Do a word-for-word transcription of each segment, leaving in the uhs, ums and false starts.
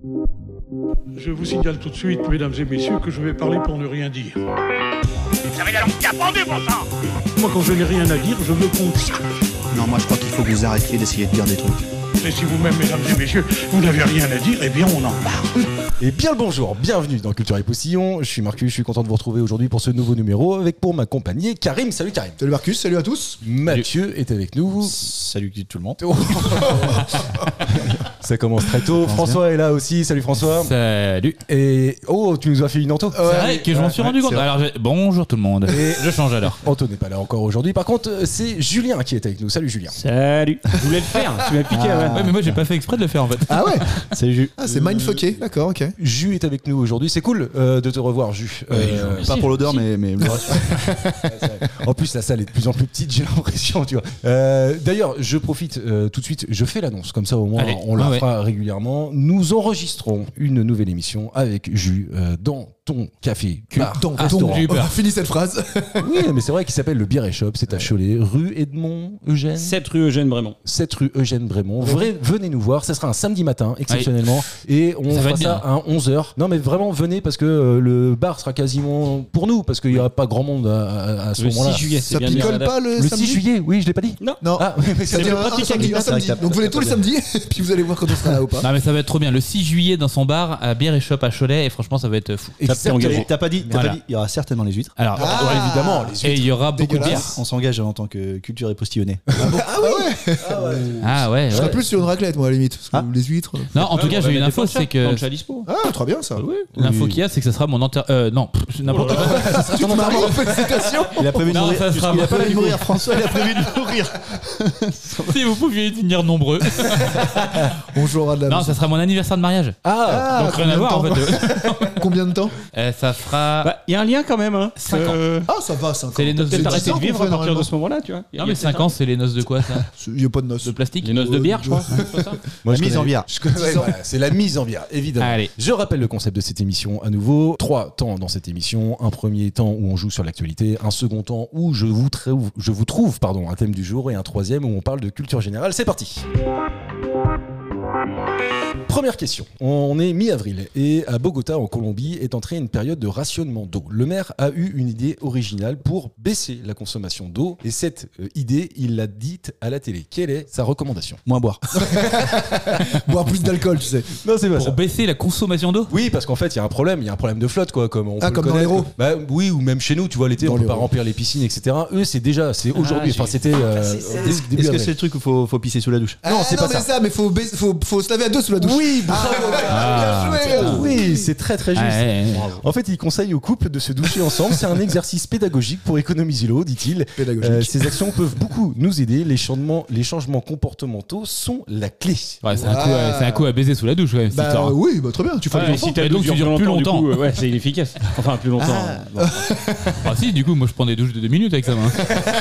Je vous signale tout de suite, mesdames et messieurs, que je vais parler pour ne rien dire. Vous avez la langue qui a pendu, bon sang. Moi, quand je n'ai rien à dire, je veux qu'on sache. Non, moi je crois qu'il faut que vous arrêtiez d'essayer de dire des trucs. Et si vous-même, mesdames et messieurs, vous n'avez rien à dire, eh bien, on en parle. Et bien le bonjour, bienvenue dans Culture et Poussillon. Je suis Marcus, je suis content de vous retrouver aujourd'hui pour ce nouveau numéro avec pour m'accompagner Karim. Salut Karim. Salut Marcus, salut à tous. Mathieu est avec nous. Salut tout le monde. Ça commence très tôt. François est là aussi. Salut François. Salut. Et oh, tu nous as fait une Anto. C'est vrai que je m'en suis rendu compte. Alors, je- bonjour tout le monde. Et- Je change alors. Anto n'est pas là encore aujourd'hui. Par contre, c'est Julien qui est avec nous. Salut Julien. Salut. Je voulais le faire, tu m'as piqué. ouais. Ouais, mais moi j'ai pas fait exprès de le faire en fait. Ah ouais. Salut Ju. Ah, c'est mindfucké, d'accord, ok. Jus est avec nous aujourd'hui. C'est cool euh, de te revoir, Jus. Euh, Pas pour l'odeur, mais, mais le reste. En plus, la salle est de plus en plus petite, j'ai l'impression, tu vois. Euh, D'ailleurs, je profite euh, tout de suite, je fais l'annonce, comme ça au moins Allez. on la Ah ouais. fera régulièrement. Nous enregistrons une nouvelle émission avec Jus euh, dans ton café, bar, Dans ton, restaurant. j'ai eu peur. Fini cette phrase. Oui, mais c'est vrai qu'il s'appelle le Bière et Shop, c'est à Cholet, rue Edmond Eugène, sept rue Eugène Brémond. sept rue Eugène Brémond. Vrai- venez nous voir, ça sera un samedi matin, exceptionnellement, et on Ça va fera être ça bien. à onze heures. Non mais vraiment, venez parce que euh, le bar sera quasiment pour nous, parce qu'il n'y aura pas grand monde à, à- à ce Le moment-là. six juillet, c'est Ça bien mis à picole la pas le, Le samedi six juillet, oui, je l'ai pas dit. Non. Non. Ah, oui, mais Ça c'est veut dire le un, pratique samedi, un avec samedi. ça. Donc venez tous les samedis, puis vous allez voir quand on sera là ou pas. Non mais ça va être trop bien. Le six juillet dans son bar à Bière et Shop à Cholet et franchement ça va être fou. Exactement. T'as t'as pas dit, t'as Voilà. pas dit, il y aura certainement les huîtres. Alors, Ah. Ouais, évidemment, les et il y aura beaucoup de bière. Dégueulasse. On s'engage en tant que culture et postillonnés. Ah ouais. Ah ouais. Je ouais. serais plus sur une raclette, moi, à la limite. Parce que Ah. les huîtres. Non, en tout cas, j'ai une info, c'est que Planche à dispo. Ah, très bien ça. l'info qu'il y a, c'est que ça sera mon enterrement. Euh, non, pff, n'importe quoi. Tu te maries, félicitations. Il a prévu de Non, mourir. ça sera Il a mon- pas prévu de mourir, François, il a prévu de mourir. Si vous pouviez venir nombreux. Bonjour Adam. Non, ça sera mon anniversaire de mariage. Ah, Ah, Donc rien à combien de voir en temps fait. Combien de temps Euh, ça fera. Bah, il y a un lien quand même. Hein. Cinq ans. Euh, Ah, ça va, cinq ans. C'est les noces de Peut-être dix arrêter ans de qu'on vivre fait à partir de normalement. ce moment-là, tu vois. Non mais cinq ans, c'est les noces de quoi ça? Il n'y a pas de noces. De plastique? Les noces de bière, je crois. Moi, La je mise connais- en bière. je connais- ouais, voilà, c'est la mise en bière, évidemment. Allez. Je rappelle le concept de cette émission à nouveau. Trois temps dans cette émission. Un premier temps où on joue sur l'actualité. Un second temps où je vous trouve, je vous trouve pardon, un thème du jour. Et un troisième où on parle de culture générale. C'est parti. Première question. On est mi-avril et à Bogota, en Colombie, est entrée une période de rationnement d'eau. Le maire a eu une idée originale pour baisser la consommation d'eau et cette euh, idée, il l'a dite à la télé. Quelle est sa recommandation? Moins boire. Boire plus d'alcool, tu sais. Non, c'est pas Pour baisser la consommation d'eau? Oui, parce qu'en fait, il y a un problème, il y a un problème de flotte, quoi, comme on Ah, peut comme le dans connaître. l'Hérault. Bah oui, ou même chez nous, tu vois, l'été, Dans on peut pas l'Hérault. remplir les piscines, et cetera. Eux, c'est déjà, c'est aujourd'hui, j'ai- enfin, c'était euh, dès- début Est-ce que avril. c'est le truc où faut, faut pisser sous la douche? Non, c'est pas mais ça. ça, mais faut, baisser- faut, faut se laver à deux sous la douche. Oui, bravo. Ah, Bien joué. Oui, c'est très très juste. Ah, ouais, ouais. En fait, il conseille aux couples de se doucher ensemble. C'est un exercice pédagogique pour économiser l'eau, dit-il. Pédagogique. Euh, ces actions peuvent beaucoup nous aider. Les changements, les changements comportementaux sont la clé. Ouais, c'est un, coup à- c'est un coup à baiser sous la douche, quand même, cette Bah histoire. oui, bah très bien. Tu fais Ouais, du mais si ta Et donc, douche tu dure dures plus longtemps, du longtemps. coup, euh, ouais, c'est inefficace. Enfin, plus longtemps. Bon. Ah si, du coup, moi je prends des douches de deux minutes avec ça. Moi.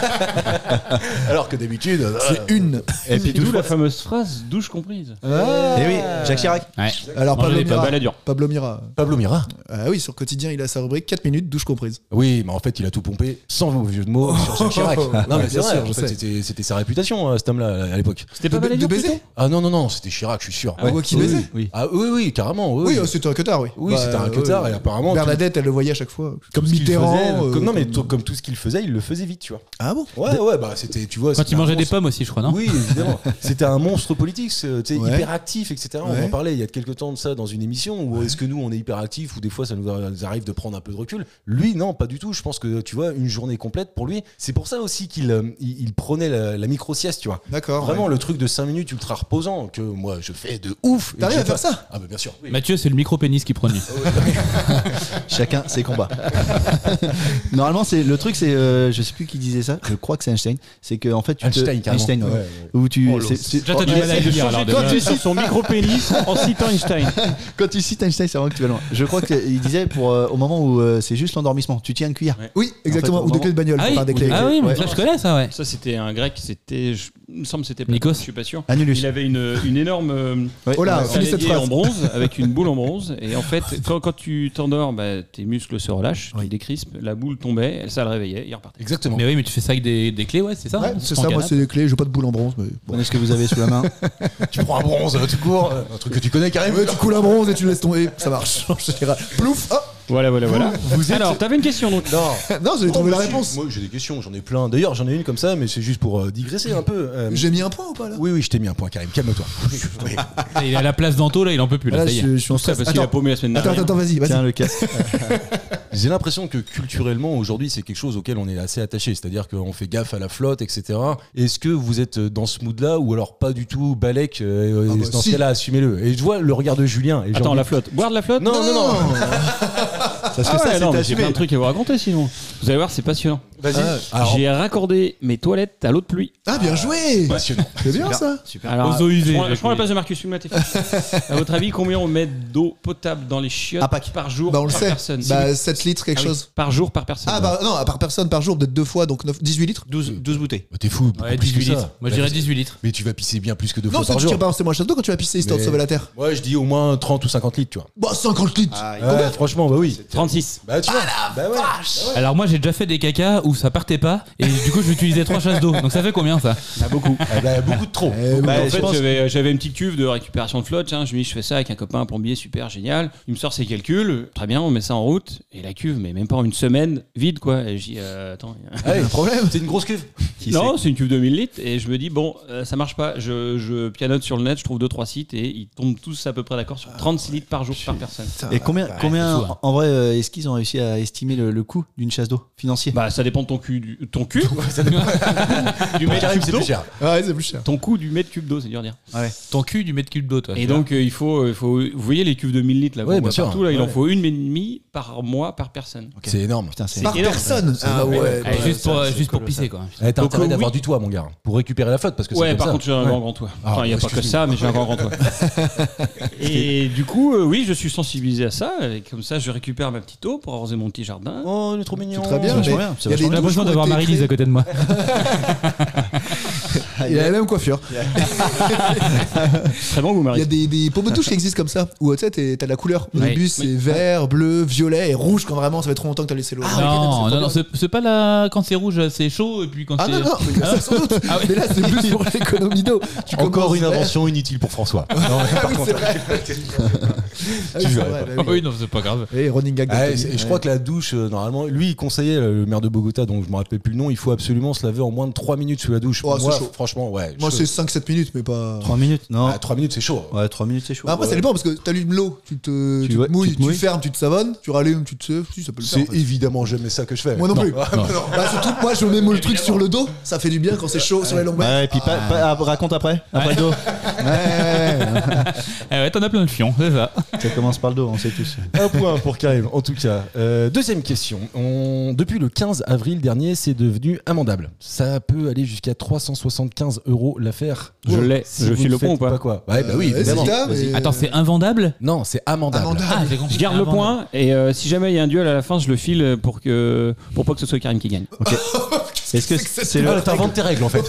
Alors que d'habitude, euh, C'est une. Et puis D'où douche. la fameuse phrase douche comprise. Ah. Eh oui, Jacques Chirac. Ouais. Alors Manger Pablo des Mira. baladures. Pablo Mira. Pablo Mira. Ah oui, sur Quotidien, il a sa rubrique quatre minutes, douche comprise. Oui, mais en fait, il a tout pompé sans vos vieux de mots sur Jacques Chirac. Non, mais c'est Bien vrai, sûr, en je fait, sais. c'était c'était sa réputation, euh, cet homme-là, à l'époque. C'était De, pas de baladure baiser. Ah non, non, non, c'était Chirac, je suis sûr. Ah ouais, qui Oui, baisait. oui. Oui. Ah oui, oui, carrément. Oui, Oui, oui. euh, c'était un cutard, oui. Oui, c'était un cutard, et apparemment, Bernadette, elle le voyait à chaque fois. Comme Tout ce qu'il Mitterrand. faisait, euh, comme- non, mais comme- tout- comme tout ce qu'il faisait, il le faisait vite, tu vois. Ah bon. Ouais, ouais, bah c'était, tu vois. Quand c'était il un mangeait des monstre. pommes aussi, je crois, non? Oui, évidemment. C'était un monstre politique, c'est- tu sais, Ouais. hyperactif, et cetera. On Ouais. en parlait il y a quelques temps de ça dans une émission où est-ce que nous, on est hyperactif ou des fois ça nous arrive de prendre un peu de recul. Lui, non, pas du tout. Je pense que, tu vois, une journée complète pour lui, c'est pour ça aussi qu'il euh, il, il prenait la, la micro-sieste, tu vois. D'accord. Vraiment, ouais. le truc de cinq minutes ultra reposant que moi je fais de ouf. Et T'arrives que à j'ai faire pas- ça. Ah, bah bien sûr. Oui. Mathieu, c'est le micro-pénis qui prenait. Chacun ses combats. Normalement, c'est le truc, c'est, euh, je sais plus qui disait ça. Je crois que c'est Einstein. C'est que en fait, tu Einstein, te, carrément. Einstein, ouais. Ouais, ouais. Où tu, Oh, c'est- l'os. c'est- Déjà, t'as du oh, mal à le dire, alors, Quand déjà. tu cites son micro-pénis en citant Einstein. Quand tu cites Einstein, c'est vraiment que tu vas loin. Je crois qu'il disait pour euh, au moment où euh, c'est juste l'endormissement, tu tiens une cuillère. Oui, exactement. En fait, Ou des clés de bagnole. Ah pour oui, faire des clés. ah oui, mais Ouais. ça je connais ça, ouais. Ça, c'était un grec, c'était je- Il me semble que c'était Platon, Nikos. je suis pas sûr. Annulus. Il avait une, une énorme euh, Ouais. Oh là, un finis cette saladier phrase. en bronze avec une boule en bronze. Et en fait, quand, quand tu t'endors, bah, tes muscles se relâchent, tu décrispes, la boule tombait, ça le réveillait, il repartait. Exactement. Mais oui, mais tu fais ça avec des, des clés, ouais, c'est ça Ouais, hein, c'est ton ça, moi canapé. c'est des clés, j'ai pas de boule en bronze. Mais bon. Prenez ce que vous avez sous la main. Tu prends un bronze, tout court, euh, un truc que tu connais carrément. Ouais, tu coules un bronze et tu laisses tomber, ça marche. En général. Plouf, hop. Voilà, voilà, voilà. Vous êtes- Alors, t'avais une question donc. Non. Non, j'ai Oh, trouvé la moi, si, réponse. Moi j'ai des questions, j'en ai plein. D'ailleurs j'en ai une comme ça, mais c'est juste pour euh, digresser un peu. Euh, J'ai mis un point ou pas là? Oui, oui, je t'ai mis un point, Karim, calme-toi. Oui. Il a la place d'Anto, là, il en peut plus. Là, Là, ça y est. je, je suis en Tout ça stress. parce qu'il a Attends, paumé la semaine attends, dernière. attends, vas-y, Tiens, vas-y. le casque. J'ai l'impression que culturellement aujourd'hui c'est quelque chose auquel on est assez attaché, c'est-à-dire qu'on fait gaffe à la flotte, et cetera. Est-ce que vous êtes dans ce mood-là ou alors pas du tout, Balek, euh, Ah bah, dans si. ce cas-là, assumez-le. Et je vois le regard de Julien. Et j'ai Attends, envie- la flotte. Boire de la flotte Non, non, non. Parce que Ah ça, ouais, c'est non, mais j'ai assumé. plein de trucs à vous raconter sinon. Vous allez voir, c'est passionnant. Vas-y. Ah, Alors, J'ai raccordé mes toilettes à l'eau de pluie. Ah, bien joué. passionnant. C'est bien ça. Super. Alors, Aux eaux usées, je prends, j'ai je prends la compris. place de Marcus, filme-la tes fesses. À votre avis, combien on met d'eau potable dans les chiottes Un pack. par jour Bah, on le par sait. personne Bah, sept litres, quelque Ah oui, chose. par jour par personne. Ah, bah non, par personne par jour, peut-être deux fois, donc neuf- dix-huit litres. douze, douze bouteilles. Bah, t'es fou. beaucoup Ouais, plus que dix-huit ça. litres. Moi, je Bah, dirais tu- dix-huit litres. Mais tu vas pisser bien plus que deux Non, fois ça par tu jour. tires pas forcément à château quand tu vas pisser histoire de Mais- sauver la terre. Ouais, je dis au moins trente ou cinquante litres, tu vois. Bah, cinquante litres. Ouais, franchement, bah oui. trente-six. Bah tu vois. Bah ouais. Alors, moi, j'ai déjà fait des cacas où ça partait pas, et du coup, j'utilisais trois chasses d'eau. Donc, ça fait combien ça Ah, beaucoup. Ah bah, beaucoup de trop. Eh, Bah, en je fait, pense- j'avais, j'avais une petite cuve de récupération de flotte. Tiens, je me dis, je fais ça avec un copain, un plombier, super génial. Il me sort ses calculs. Très bien, on met ça en route. Et la cuve, mais même pas en une semaine, vide quoi. Et je dis, euh, attends. Ah, un problème. C'est une grosse cuve. Non, c'est une cuve de mille litres. Et je me dis, bon, euh, ça marche pas. Je, je pianote sur le net, je trouve deux trois sites et ils tombent tous à peu près d'accord sur trente-six litres par jour par personne. Et combien, combien c'est fou, hein. en vrai, euh, est-ce qu'ils ont réussi à estimer le, le coût d'une chasse d'eau financier? Bah, ça dépend de ton cul. Du, ton cul Ça dépend. du Pour mètre Karim, cube c'est d'eau. plus cher. Ah, ouais, c'est plus cher. Ton coût du mètre cube d'eau, c'est dur à dire. Ouais. Ton cul du mètre cube d'eau, toi. Et tu vois. donc, euh, il faut, il faut. Vous voyez les cuves de mille litres là, Ouais, qu'on bien voit sûr. partout, là, il en Ouais. faut une et demie par mois par personne. C'est énorme. Putain, c'est Par énorme. personne. Ah ouais. Allez, bah, juste pour, ça, euh, c'est juste pour colossal. pisser, quoi. Eh, T'as Donc, intérêt euh, d'avoir oui. du toit, mon gars, pour récupérer la flotte parce que c'est Ouais, comme par ça. contre, j'ai un Ouais. grand grand toit. Ah, Enfin, il n'y a pas que excuse-moi. ça, mais j'ai un grand grand toit. Et du coup, euh, oui, je suis sensibilisé à ça. Et comme ça, je récupère ma petite eau pour arroser mon petit jardin. Oh, il est trop mignon. C'est très bien. C'est vachement mais bien, c'est il y a vachement des J'ai l'impression douches qui ont d'avoir été Marie-Lise créées. à côté de moi. Il a la même coiffure. Très bon, vous, Il y Marie. a des, des pommes de douche qui existent comme ça, où tu sais, t'es- t'as de la couleur. Au Ouais. début, c'est vert, bleu, violet et rouge quand vraiment ça fait trop longtemps que t'as laissé l'eau. non, non, non, c'est c'est pas là quand c'est rouge, c'est chaud, et puis quand Ah c'est. non, non, mais ça, sans doute. Ah ouais. Mais là, c'est plus pour l'économie d'eau. Tu Encore commences une vert. invention inutile pour François. Non, mais par Oui, contre, c'est vrai. Ah oui, c'est verrais vrai, pas. bah Ah oui. oui, non, c'est pas grave. Et running gag. Ah, d'Anthony. c'est- je crois que la douche, euh, normalement, lui, il conseillait, le maire de Bogota, donc je me rappelle plus le nom, il faut absolument se laver en moins de trois minutes sous la douche. Oh, Pour c'est moi, chaud. franchement, ouais. Moi, chaud. c'est cinq sept minutes, mais pas. trois minutes, non? Ah, trois minutes, c'est chaud. Ouais, trois minutes, c'est chaud. Bah, après, ça Ouais. dépend parce que t'allumes l'eau, tu te, Tu tu te vois- mouilles, tu te tu, mouilles. fermes, tu te savonnes, tu rallumes, tu te. Si, ça peut le faire. C'est en fait. évidemment jamais ça que je fais. Moi non, plus. non. Bah, surtout, moi, je mets le truc sur le dos, ça fait du bien quand c'est chaud sur les longues Ouais, et puis pas, pas- ah, raconte après, après le dos. Ouais, ouais, ouais. Eh ouais, t'en as plein de fions, c'est ça. Ça commence par le dos, on sait tous. Un point pour Karim, en tout cas. Euh, deuxième question. On- Depuis le quinze avril dernier, c'est devenu amendable. Ça peut aller jusqu'à trois cent soixante-quinze euros l'affaire. Je l'ai. Si Je vous file le faites point ou pas quoi Ouais, bah oui, Euh, évidemment. c'est ça, Vas-y. mais- Attends, c'est invendable? Non, c'est amendable. Amendable. Ah, j'ai compris. Je garde le Invendable. point et euh, si jamais il y a un duel à la fin, je le file pour que pour pas que ce soit Karim qui gagne. Est-ce que c'est c'est Ah, le. T'inventes tes règles en fait.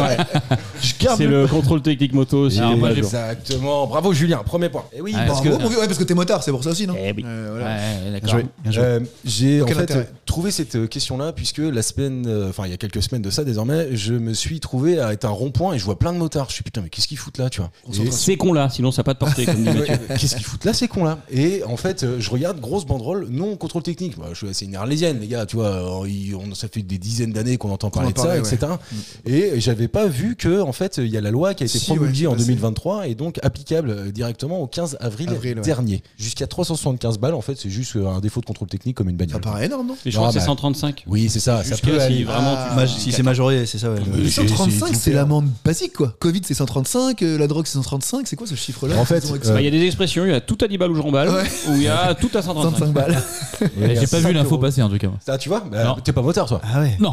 Je garde C'est le contrôle technique moto aussi. Alors, moi, j'ai- Exactement. Bravo Julien, premier point. Et oui, Ouais, parce Bravo, que mon vieux. Ouais, parce que t'es motard, c'est pour ça aussi, non Eh oui. Euh, Ouais, voilà. ouais, Bien d'accord. joué, bien joué. Euh, j'ai en Quel fait intérêt trouvé cette euh, question-là puisque la semaine, euh, enfin il y a quelques semaines de ça désormais, je me suis trouvé à être un rond-point et je vois plein de motards. Je suis putain mais qu'est-ce qu'ils foutent là, tu vois Et- C'est con là, sinon ça n'a pas de portée comme dit Mathieu. Qu'est-ce qu'ils foutent là ces cons là Et en fait euh, je regarde grosse banderole non contrôle technique. Bah, je- c'est une arlésienne les gars, tu vois. euh, ils- on- ça fait des dizaines d'années qu'on entend parler en de ça, parlait, et cetera. Et j'avais pas vu que en fait il y a la loi qui a été Si, promulguée ouais, en c'est deux mille vingt-trois et donc applicable euh, directement au quinze avril Avril, ouais. dernier. Jusqu'à trois cent soixante-quinze balles en fait, c'est juste euh, un défaut de contrôle technique comme une Ça bagnole. paraît énorme, non Et je crois Ah, que c'est bah. cent trente-cinq. Oui, c'est ça, ça Jusqu'à peut si aller. vraiment tu- Maj- Si c'est majoré, c'est ça, ouais. Euh, cent trente-cinq, c'est- c'est l'amende basique, quoi. Covid, c'est cent trente-cinq, euh, la drogue, c'est cent trente-cinq. C'est quoi ce chiffre-là En fait, Ils ont euh, Bah, il y a des expressions, il y a tout à dix balles ou je remballe, Ouais. ou il y a tout à cent trente-cinq. trente-cinq balles. J'ai pas vu l'info passer en tout cas. Ça, tu vois bah, Non. T'es pas moteur, toi. Ah ouais. Non. Non, mais ils se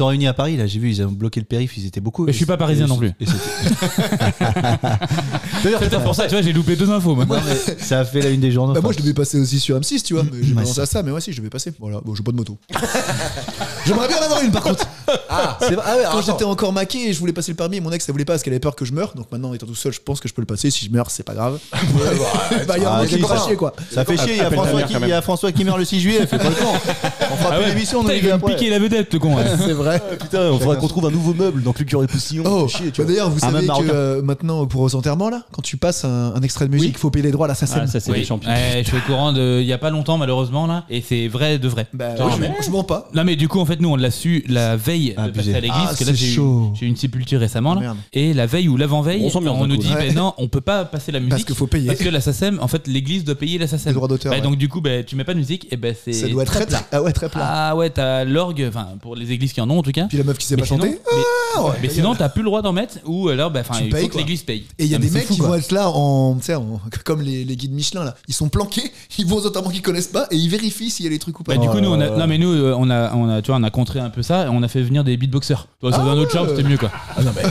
sont réunis à Paris, là, j'ai vu, ils ont bloqué le périph', ils étaient beaucoup. Mais je suis pas parisien non plus. Et c'était- C'est peut-être pour ça, tu vois, j'ai loupé deux infos. Moi. Non, mais ça a fait la une des journaux. Bah moi enfin, je devais passer aussi sur M six, tu vois, mais j'ai Ouais, pensé à ça, mais ouais si je devais passer. Voilà, bon j'ai pas de moto. J'aimerais bien en avoir une par contre. Ah, c'est vrai. Ah ouais, Quand attends. j'étais encore maqué et je voulais passer le permis, mon ex elle voulait pas parce qu'elle avait peur que je meure. Donc maintenant étant tout seul, je pense que je peux le passer. Si je meurs, c'est pas grave. Bah il y a Ah, un si, mec qui ça- va chier quoi. Ça fait chier, il y a Appelle ta François mère, qui- quand même. il y a François qui meurt le six juillet, elle fait pas le con. On fera Ah plus ouais. d'émission, on nous Putain, les il fait veut me après. piquer la vedette, le con. ouais. C'est vrai. Putain, on faudra qu'on trouve un nouveau meuble dans Culture et Poussillon. Oh, Chier, tu bah vois. d'ailleurs, vous Un savez même que marocain. euh, maintenant, pour aux enterrements, là, quand tu passes un, un extrait de musique, il faut payer les droits à la S A C E M. Ah, ça, c'est Oui. des champions. Ouais, je suis au courant de. Il y a pas longtemps, malheureusement, là. Et c'est vrai de vrai. Bah, Genre, oui, je, mais- je mens pas. Non mais du coup en fait nous on l'a su la veille de Abusé. passer à l'église Ah, parce que là c'est j'ai eu, chaud. j'ai eu une sépulture récemment Ah, là, merde. et la veille ou l'avant-veille On s'emmerde on d'un nous coup, dit là. ben non on peut pas passer la musique Parce qu'il faut payer. parce que la S A C E M en fait l'église doit payer la S A C E M. Les droits d'auteur, Bah, ouais. donc du coup ben tu mets pas de musique et ben c'est Ça doit être très très plat. plat. Ah ouais, très plat. Ah ouais t'as l'orgue enfin pour les églises qui en ont en tout cas. Puis la meuf qui sait Mais pas sinon, chanter. mais, Ah ouais, mais ta sinon gueule. t'as plus le droit d'en mettre ou alors ben enfin Tu il payes, faut que quoi. l'église paye. Et il y a Non, des mais c'est mecs fou, qui quoi. vont être là en, tu sais, en- comme les, les guides Michelin là. Ils sont planqués, ils vont aux enterrements qu'ils connaissent pas et ils vérifient s'il y a les trucs ou pas. Bah, du coup, nous, on a, Euh, non, mais nous, euh, on a, on a, tu vois, on a contré un peu ça et on a fait venir des beatboxers. Toi, ça Ah avait un autre ouais. charme, c'était mieux, quoi. Ah non, mais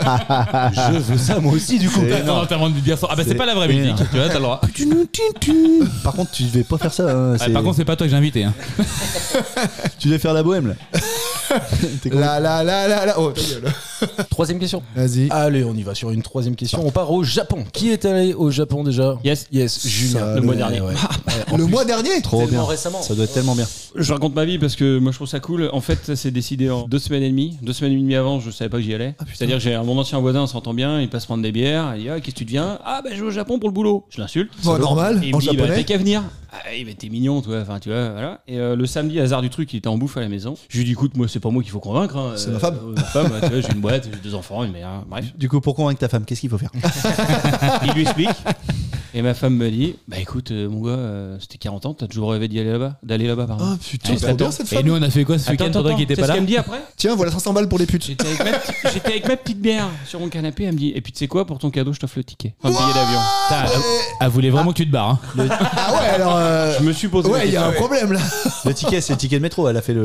je veux ça moi aussi, du coup. C'est Attends, t'as envie de dire ça. Ah, bah, c'est C'est pas la vraie musique, énorme. tu vois, t'as le droit. Par contre, tu devais pas faire ça. hein, Ah, c'est- par contre, c'est pas toi que j'ai invité. Hein. Tu devais faire la bohème là. T'es con. Là, là, là, là, là. Oh, ta gueule. Troisième question. Vas-y. Allez, on y va sur une troisième question. On part au Japon. Qui est allé au Japon déjà? Yes. Yes, Julien. Ça, le mois le- dernier. Ouais, ouais. En Le plus, mois dernier. Trop tellement bien. récemment. Ça doit être tellement bien. Je raconte ma vie parce que moi je trouve ça cool. En fait, ça s'est décidé en deux semaines et demie. Deux semaines et demie avant, je savais pas que j'y allais. C'est-à-dire que j'ai mon ancien voisin, on s'entend bien, il passe prendre des bières. Il dit ah, qu'est-ce que tu deviens? Ah, bah je vais au Japon pour le boulot. Je l'insulte. Bon, normal, Et il en me dit bah, japonais. t'as qu'à venir. Ah, il était mignon, toi. Enfin, tu vois, voilà. Et euh, le samedi, hasard du truc, il était en bouffe à la maison. Je lui dis écoute, moi c'est pas moi qu'il faut convaincre. hein. C'est ma femme. Euh, ma femme, tu vois, j'ai une boîte, j'ai deux enfants, une mère. Bref. Du coup, pour convaincre ta femme, qu'est-ce qu'il faut faire? Il lui explique. Et ma femme me dit bah écoute, euh, mon gars, euh, c'était quarante ans, t'as toujours rêvé d'y aller là-bas, d'aller là-bas, pardon. Oh putain, Ah, c'est attends. trop bien cette Et femme. nous, on a fait quoi ce week-end Attends, pendant attends, qu'il était c'est pas ce là? qu'elle me dit après. Tiens, voilà cinq cents balles pour les putes. J'étais avec, ma petite- j'étais avec ma petite bière sur mon canapé, elle me dit et puis tu sais quoi, pour ton cadeau, je t'offre le ticket. Un billet d'avion. Putain, elle- Elle voulait vraiment que tu te barres. Hein. Ah ouais, alors. euh, Je me suis posé. la Ouais, il y a un question. problème là. Le ticket, c'est le ticket de métro. Elle a fait le.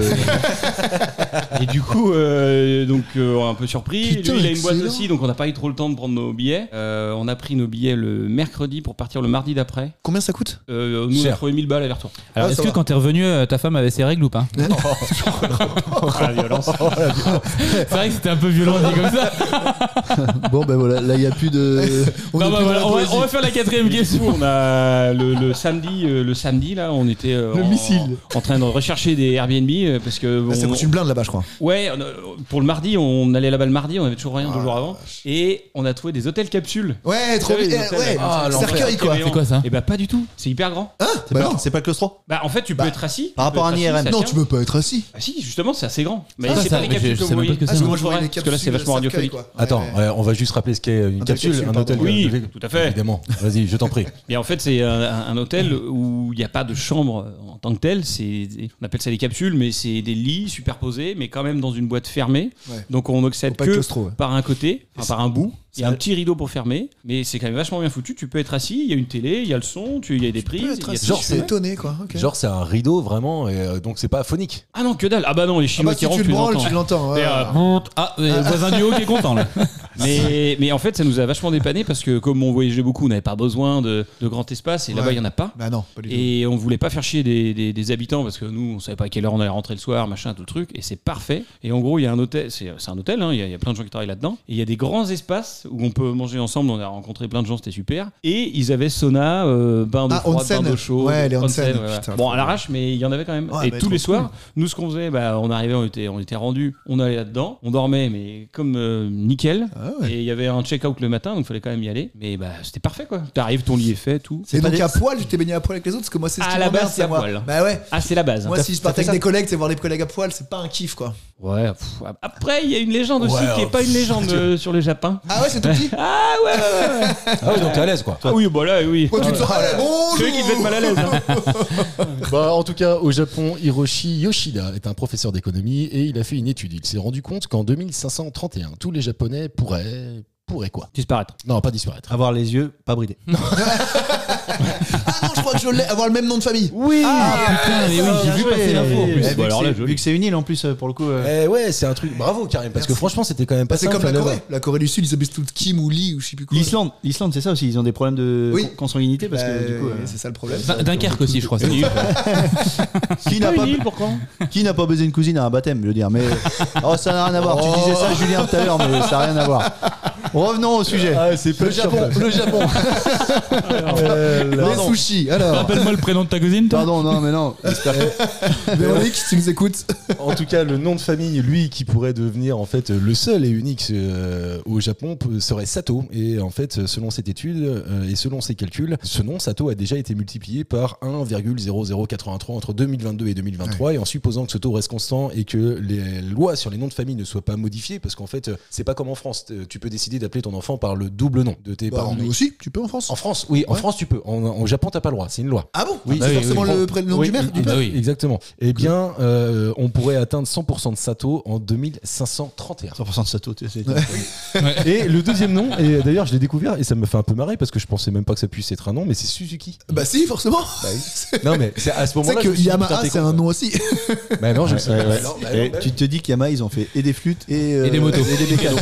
Et du coup, euh, donc euh, un peu surpris. Putain, Lui, il a une boîte excellent. aussi, donc on n'a pas eu trop le temps de prendre nos billets. Euh, on a pris nos billets le mercredi pour partir le mardi d'après. Combien ça coûte? Euh, nous, on a Cher. trouvé mille balles aller-retour. Alors, Ah, est-ce ça que va. quand t'es revenu, euh, ta femme avait ses règles ou pas? La violence. C'est vrai que c'était un peu violent dit comme ça. Bon, ben voilà, là, il n'y a plus de. On Non, est bah, plus dans voilà, la on, va, poésie. on va faire la quatrième Du coup, question. on a le, le samedi, euh, le samedi là, on était euh, Le en, missile. en train de rechercher des Airbnb euh, parce que Ah, ça on- coûte une blinde là-bas, je crois. ouais, on a- pour le mardi, on allait là-bas le mardi, on avait toujours rien deux Ah, jours avant, et on a trouvé des hôtels capsules. Ouais, trop Vous savez, bien. les hôtels, Ouais, là, l'enfer. cercueil quoi. Réveillant. C'est quoi ça? Et bah pas du tout, c'est hyper grand. C'est Bah pas, non. c'est pas le claustro. Bah en fait, tu peux Bah, être assis. par tu peux rapport à être un I R M. assis, ça Non, tient. tu veux pas être assis. Ah si, justement, c'est assez grand. Mais Ah, c'est ça, pas les mais je- capsules je que sais vous même pas voyez. ce que Ah, c'est. parce que Moi, moi je je voyais ferais, les parce que là, c'est capsules vachement cercueil, radiophonique. quoi. Attends, Ouais, ouais. ouais, on va juste rappeler ce qu'est une Un capsule, capsule, un pardon. hôtel. Oui, capsule. tout à fait. Évidemment. Vas-y, je t'en prie. Et en fait, c'est un, un hôtel où il n'y a pas de chambre en tant que tel. C'est, on appelle ça des capsules, mais c'est des lits superposés, mais quand même dans une boîte fermée. Ouais. Donc on n'accède Faut pas être que claustro, ouais. par un côté, enfin, par un bout. Il y a ça- un petit rideau pour fermer, mais c'est quand même vachement bien foutu. Tu peux être assis, il y a une télé, il y a le son, tu- il y a des prises. Tu peux il être y a assis, tout genre, ce je que suis tu veux. étonné quoi. ok. Genre, c'est un rideau vraiment, et euh, donc c'est pas phonique. Ah non, que dalle. Ah bah non, les Ah Chinois bah qui si rentrent, tu tu le les branles, entends. tu l'entends. ouais. Et, euh, Ah, euh, voisin du haut qui est content là. Mais, mais en fait, ça nous a vachement dépanné parce que comme on voyageait beaucoup, on n'avait pas besoin de, de grand espace et là-bas, Ouais. il n'y en a pas. Bah non, pas du tout. Et on voulait pas faire chier des, des- des habitants parce que nous, on savait pas à quelle heure on allait rentrer le soir, machin, tout le truc. Et c'est parfait. Et en gros, il y a un hôtel, c'est c'est un hôtel, hein, il y, a- il y a plein de gens qui travaillent là-dedans. Et il y a des grands espaces où on peut manger ensemble. On a rencontré plein de gens, c'était super. Et ils avaient sauna, euh, bain d'eau Ah, froide, onsen. bain d'eau chaude. Ouais, les onsen, onsen, ouais, ouais. putain, Bon, trop à l'arrache, mais il y en avait quand même. Ouais, et bah, tous trop les cool. soirs, nous, ce qu'on faisait, bah, on arrivait, on était, on était rendus, on allait là-dedans, on dormait, mais comme euh, nickel. Ah ouais. Et il y avait un check-out le matin, donc il fallait quand même y aller. Mais bah, c'était parfait, quoi. T'arrives, ton lit est fait, tout. Et pas donc des- à poil, tu t'es baigné à poil avec les autres parce que moi c'est ce À qui la m'emmerde, base, c'est à moi. poil. Bah ouais. Ah, c'est la base. hein. Moi, si je partais fait avec des collègues, c'est voir les collègues à poil, c'est pas un kiff quoi. Ouais, pff, après, il y a une légende aussi Ouais, qui est oh, pas une légende euh, sur les Japons. Ah ouais, c'est tout petit. Ah ouais, ouais, ouais. Ah ouais, donc t'es à l'aise, quoi. Ah oui, bah là, oui. Toi, tu te sens. Allez, C'est eux qui devaient être mal à l'aise. hein. Bah, en tout cas, au Japon, Hiroshi Yoshida est un professeur d'économie et il a fait une étude. Il s'est rendu compte qu'en deux mille cinq cent trente et un, tous les Japonais pourraient. pourraient quoi? Disparaître. Non, pas disparaître. Avoir les yeux pas bridés. Ah non, je crois je l'ai, avoir le même nom de famille. Oui. Putain, mais oui, j'ai vu passer l'info en Eh, plus. vu, Bon, que alors là, c'est- joli. vu que c'est une île en plus, euh, pour le coup. euh, Eh ouais, c'est un truc. Bravo Karim, parce que Merci. franchement, c'était quand même pas Bah, c'est simple comme à la l'avoir. Corée. La Corée du Sud, ils s'appellent tous Kim ou Lee ou je sais plus quoi. L'Islande, l'Islande, c'est ça aussi. Ils ont des problèmes de Oui. con- consanguinité parce Bah, que du coup. euh, c'est ça le problème. Dun- Dunkerque aussi, je crois. c'est- Qui n'a pas, qui n'a pas baisé une cousine à un baptême, je veux dire. Mais oh, ça n'a rien à voir. Tu disais ça, Julien, tout à l'heure, mais ça n'a rien à voir. Revenons au sujet. Ah, c'est pas Le Japon, le Japon. Les Pardon. sushis. Alors, Rappelle-moi le prénom de ta cousine, toi. Pardon, non, mais non. J'espère que- Véronique, si tu nous écoutes. En tout cas, le nom de famille, lui, qui pourrait devenir en fait le seul et unique euh, au Japon, peut- serait Sato. Et en fait, selon cette étude euh, et selon ses calculs, ce nom Sato a déjà été multiplié par un virgule zéro zéro quatre-vingt-trois entre deux mille vingt-deux et deux mille vingt-trois. Et en supposant que ce taux reste constant et que les lois sur les noms de famille ne soient pas modifiées, parce qu'en fait, c'est pas comme en France. Tu peux décider d'appeler ton enfant par le double nom de tes Bah, parents. nous aussi, tu peux en France. En France, oui, en Ouais. France, tu peux. En, au Japon, t'as pas le droit. C'est une loi. Ah bon Oui, C'est oui, forcément oui. le prénom Oui, du maire, du bah père. oui. Exactement. Eh bien, euh, on pourrait atteindre cent pour cent de Sato en deux mille cinq cent trente et un. cent pour cent de Sato, tu sais, c'est- Et le deuxième nom, et d'ailleurs je l'ai découvert et ça me fait un peu marrer parce que je pensais même pas que ça puisse être un nom, mais c'est Suzuki. Bah si, forcément. Non mais c'est à ce C'est moment-là. que je me suis dit, Yamaha, putain, t'es c'est con, un quoi. nom aussi. Bah non, je le sais. Ouais, ouais. Bah non, bah Et non, bah tu te dis qu'Yamaha, ils ont fait et des flûtes et, euh, Et des motos. et des bécanes.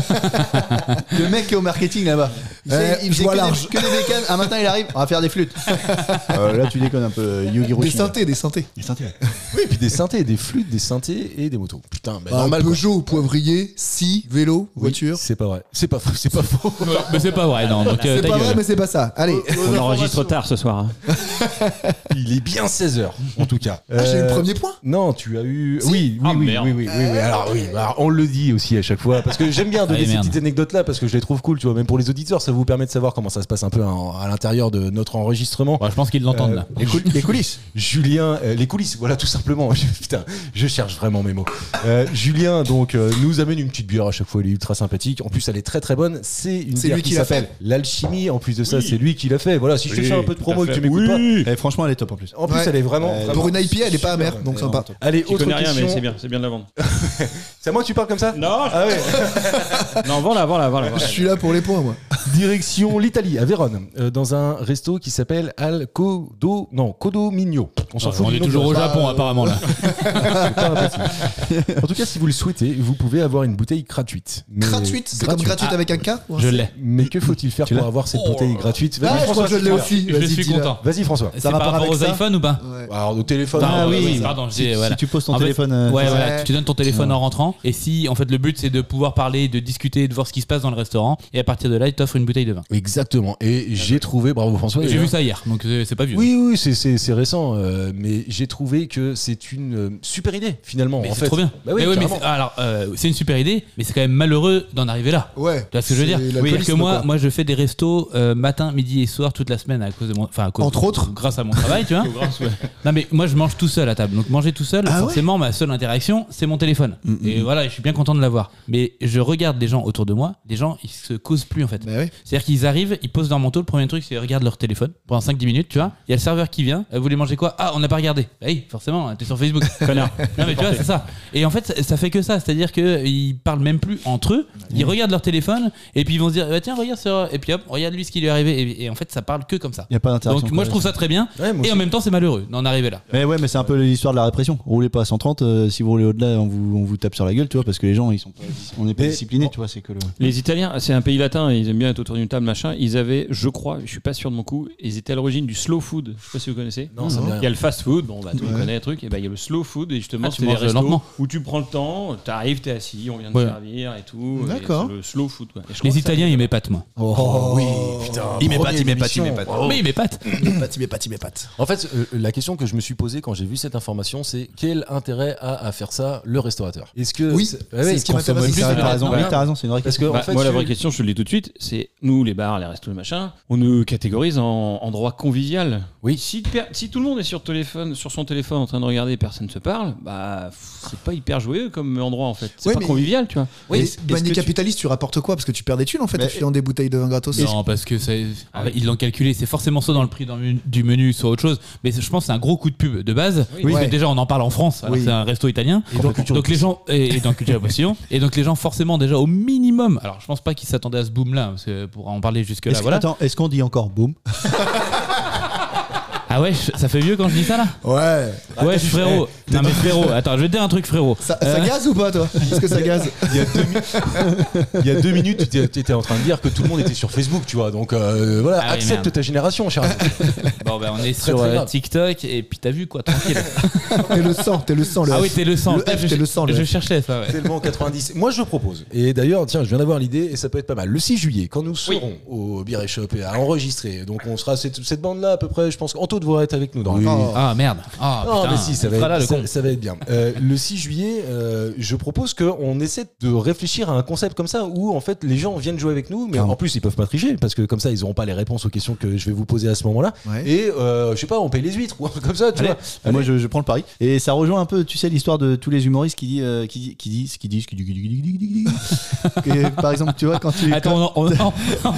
Le mec qui est au marketing là-bas. Il Ouais, faisait- il je faisait vois que, large. des, que des bécanes. Un matin, il arrive, on va faire des flûtes. Euh, là, tu déconnes un peu, Yugi Des Roshi. synthés, des synthés. Des synthés. Oui, et puis des synthés, des flûtes, des synthés et des motos. Putain, bah, Bah, normal. quoi. Peugeot, poivrier, scie, vélo, Oui, voiture. c'est pas vrai. C'est pas faux. C'est pas faux. Ouais, mais c'est pas vrai, non. Donc, euh, C'est ta pas gueule. vrai, mais c'est pas ça. Allez. On enregistre tard ce soir. hein. Il est bien seize heures en tout cas. Ah, j'ai eu le Euh, premier point. Non, tu as eu. Si. Oui, oui, Ah, oui, merde. oui, oui, oui, oui. Alors oui, bah, on le dit aussi à chaque fois parce que j'aime bien donner Allez, ces merde. petites anecdotes là parce que je les trouve cool, tu vois. Même pour les auditeurs, ça vous permet de savoir comment ça se passe un peu en- à l'intérieur de notre enregistrement. Bon, je pense qu'ils l'entendent Euh, là. Les, coul- les coulisses. Julien, euh, les coulisses, voilà tout simplement. Je- Putain, je cherche vraiment mes mots. Euh, Julien donc euh, nous amène une petite bière à chaque fois, elle est ultra sympathique. En plus, elle est très très bonne. C'est une C'est bière lui qui qui l'a s'appelle l'Alchimie. En plus de ça, c'est lui qui l'a fait. Voilà, si je te fais un peu de promo et que tu m'écoutes pas. Eh, franchement, elle est top en plus. En plus, Ouais. elle est vraiment. Euh, vraiment Pour une I P A, elle est pas super amère, bonne. donc Elle est sympa. vraiment top. Allez, Tu autre connais rien, question. mais c'est bien, c'est bien de la vendre. C'est à moi que tu parles comme ça Non, Ah ouais. non, vends-la, vends-la, vends-la. Je suis là pour les points, moi. Direction l'Italie, à Vérone, euh, dans un resto qui s'appelle Al Codo, non, Codomigno. On s'en fout On du est nom, toujours tu au vois. Japon, apparemment là. C'est pas impossible. En tout cas, si vous le souhaitez, vous pouvez avoir une bouteille gratuite. Mais- Gratuite, c'est comme gratuite Ah. avec un K ou un Je C? l'ai. Mais que faut-il faire Tu pour l'as avoir cette bouteille gratuite Vas-y, Ah, je François, crois que je l'ai si tu l'as. aussi. Je Vas-y, suis dis-la. content. Vas-y, François. C'est Ça par va rapport avec aux ça iPhones ou pas Ouais. Alors, au téléphone. Ah euh, oui, vas-y. pardon, je Si, dis, voilà. si tu poses ton En fait, téléphone. euh, Ouais, Ouais. voilà, tu donnes ton téléphone en rentrant. Et si, en fait, le but c'est de pouvoir parler, de discuter, de voir ce qui se passe dans le restaurant. Et à partir de là, ils t'offrent une bouteille de vin. Exactement. Et j'ai trouvé, bravo François. J'ai d'ailleurs. vu ça hier, donc c'est c'est pas vieux. Oui, oui, c'est- c'est c'est récent, euh, mais j'ai trouvé que c'est une euh, super idée finalement. Mais en c'est fait. trop bien. Bah oui, mais ouais, mais carrément. c'est- alors, euh, c'est une super idée, mais c'est quand même malheureux d'en arriver là. Ouais. Tu vois ce que je veux dire C'est Oui, l'alcoolisme, parce que moi, quoi. moi, je fais des restos euh, matin, midi et soir toute la semaine à cause de mon, enfin, à cause- Entre autres. grâce à mon travail, tu vois. Non, mais moi, je mange tout seul à table. Donc manger tout seul, Ah ouais forcément, ma seule interaction, c'est mon téléphone. Et voilà, je suis bien content de l'avoir. Mais je regarde les gens autour de moi. Les gens, ils se causent plus en fait. Bah oui. C'est-à-dire qu'ils arrivent, ils posent leur manteau. Le premier truc, c'est ils regardent leur téléphone pendant cinq dix minutes, tu vois. Il y a le serveur qui vient. Euh, Vous voulez manger quoi Ah, on n'a pas regardé. Bah oui, forcément, t'es sur Facebook. Connard. Non, mais tu vois, c'est ça. Et en fait, ça, ça fait que ça. C'est-à-dire qu'ils parlent même plus entre eux. Ils regardent leur téléphone et puis ils vont se dire bah, tiens, regarde sur. Et puis hop, regarde lui ce qui lui est arrivé. Et, et en fait, ça parle que comme ça. Il n'y a pas d'interaction. Donc moi, je quoi. trouve ça très bien. Ouais, moi Et en aussi. même temps, c'est malheureux d'en arriver là. Mais ouais, mais c'est un peu l'histoire de la répression. Roulez pas à cent trente, euh, si vous roulez au-delà, on vous, on vous tape sur la gueule, tu vois, parce que les gens, ils sont pas, on n'est pas Mais- disciplinés, tu vois, c'est que le. Les Italiens, c'est un pays latin, ils aiment bien être autour d'une table, machin. Ils avaient, je crois, je suis pas sûr de mon coup, ils étaient à l'origine du slow food. Je sais pas si vous connaissez. Non, ça me dit Il y a rien. le fast food, bon, bah, tout le monde Ouais. connaît le truc. Et bah, il y a le slow food, et justement, Ah, tu c'est des manges restos lentement. où tu prends le temps, t'arrives, t'es assis, on vient de Ouais. servir et tout. et D'accord. c'est le slow food, quoi. Et je crois Les que ça- Italiens, ils m'épatent, moi. Oh, oui, putain. Il m'épate, première il m'épate, il émission. m'épate. Oh. Mais ils m'épatent. Il m'épate, il m'épate, il m'épate. En fait, euh, la question que je me suis posée quand j'ai vu cette information, c'est quel intérêt a à faire ça le restaurateur Est-ce que Oui, c'est c'est ouais, ce qui il m'intéresse consomme aussi. plus T'as de raison, viande. oui, t'as raison, c'est une vraie Parce que question. en Bah, fait, moi, la tu- vraie question, je te le dis tout de suite, c'est nous, les bars, les restos, le machin, on nous catégorise en endroit convivial. Oui. Si, per- si tout le monde est sur, téléphone, sur son téléphone en train de regarder et personne ne se parle, bah, pff, c'est pas hyper joyeux comme endroit en fait. C'est Ouais, pas mais- convivial, tu vois. Oui, Est-ce- mais est-ce que tu- capitaliste, tu rapportes quoi? Parce que tu perds des thunes en fait Mais- en filant des bouteilles de vin gratos. Non, parce que c'est- en fait, ils l'ont calculé. C'est forcément soit dans le prix dans le- du menu, soit autre chose. Mais je pense que c'est un gros coup de pub de base. Oui. Parce que Ouais. déjà, on en parle en France. alors Oui. C'est un resto italien. Et dans Culture donc les gens et, et dans Culture Postillon. Et donc les gens forcément déjà au minimum. Alors je pense pas qu'ils s'attendaient à ce boom là, parce que pour en parler jusque là, Est-ce que- voilà. Attends, est-ce qu'on dit encore boom Ah ouais, ça fait vieux quand je dis ça là. Ouais. Ouais, frérot. Non mais frérot, attends, je vais te dire un truc, frérot. Ça, ça gaze ou pas, toi? Est-ce que ça gaze? Il y a deux, mi- Il y a deux minutes, tu étais en train de dire que tout le monde était sur Facebook, tu vois. Donc euh, voilà, Ah oui, accepte merde. ta génération, cher. Bon bah on est Très, sur très euh, grave. TikTok et puis t'as vu quoi, tranquille. T'es le sang, t'es le sang. Le Ah F. oui, t'es le sang. Le F, je, t'es le sang. Le je F. cherchais ça, ouais. Tellement quatre-vingt-dix. Moi, je propose. Et d'ailleurs, tiens, je viens d'avoir l'idée et ça peut être pas mal. Le six juillet, quand nous serons au Beer Shop et à enregistrer, donc on sera cette, cette bande-là à peu près. Je pense qu'Anto devrait être avec nous dans. Oui. Oh. Ah merde. Ah Non, putain. mais si, ça va, Il sera être, là, le ça, con. ça va être bien. Euh, le six juillet, euh, je propose qu'on essaie de réfléchir à un concept comme ça où en fait les gens viennent jouer avec nous, mais Clairement. en plus ils peuvent pas tricher parce que comme ça ils n'auront pas les réponses aux questions que je vais vous poser à ce moment-là. Ouais. Et euh, je sais pas, on paye les huîtres ou un truc comme ça, tu Allez. vois. Euh, Moi, je, je prends le pari. Et ça rejoint un peu, tu sais, l'histoire de tous les humoristes qui, dit, euh, qui, dit- qui disent, qui disent, qui disent, qui disent, qui disent, qui disent, qui disent. Que, par exemple, tu vois, quand tu. Attends, on, on, on-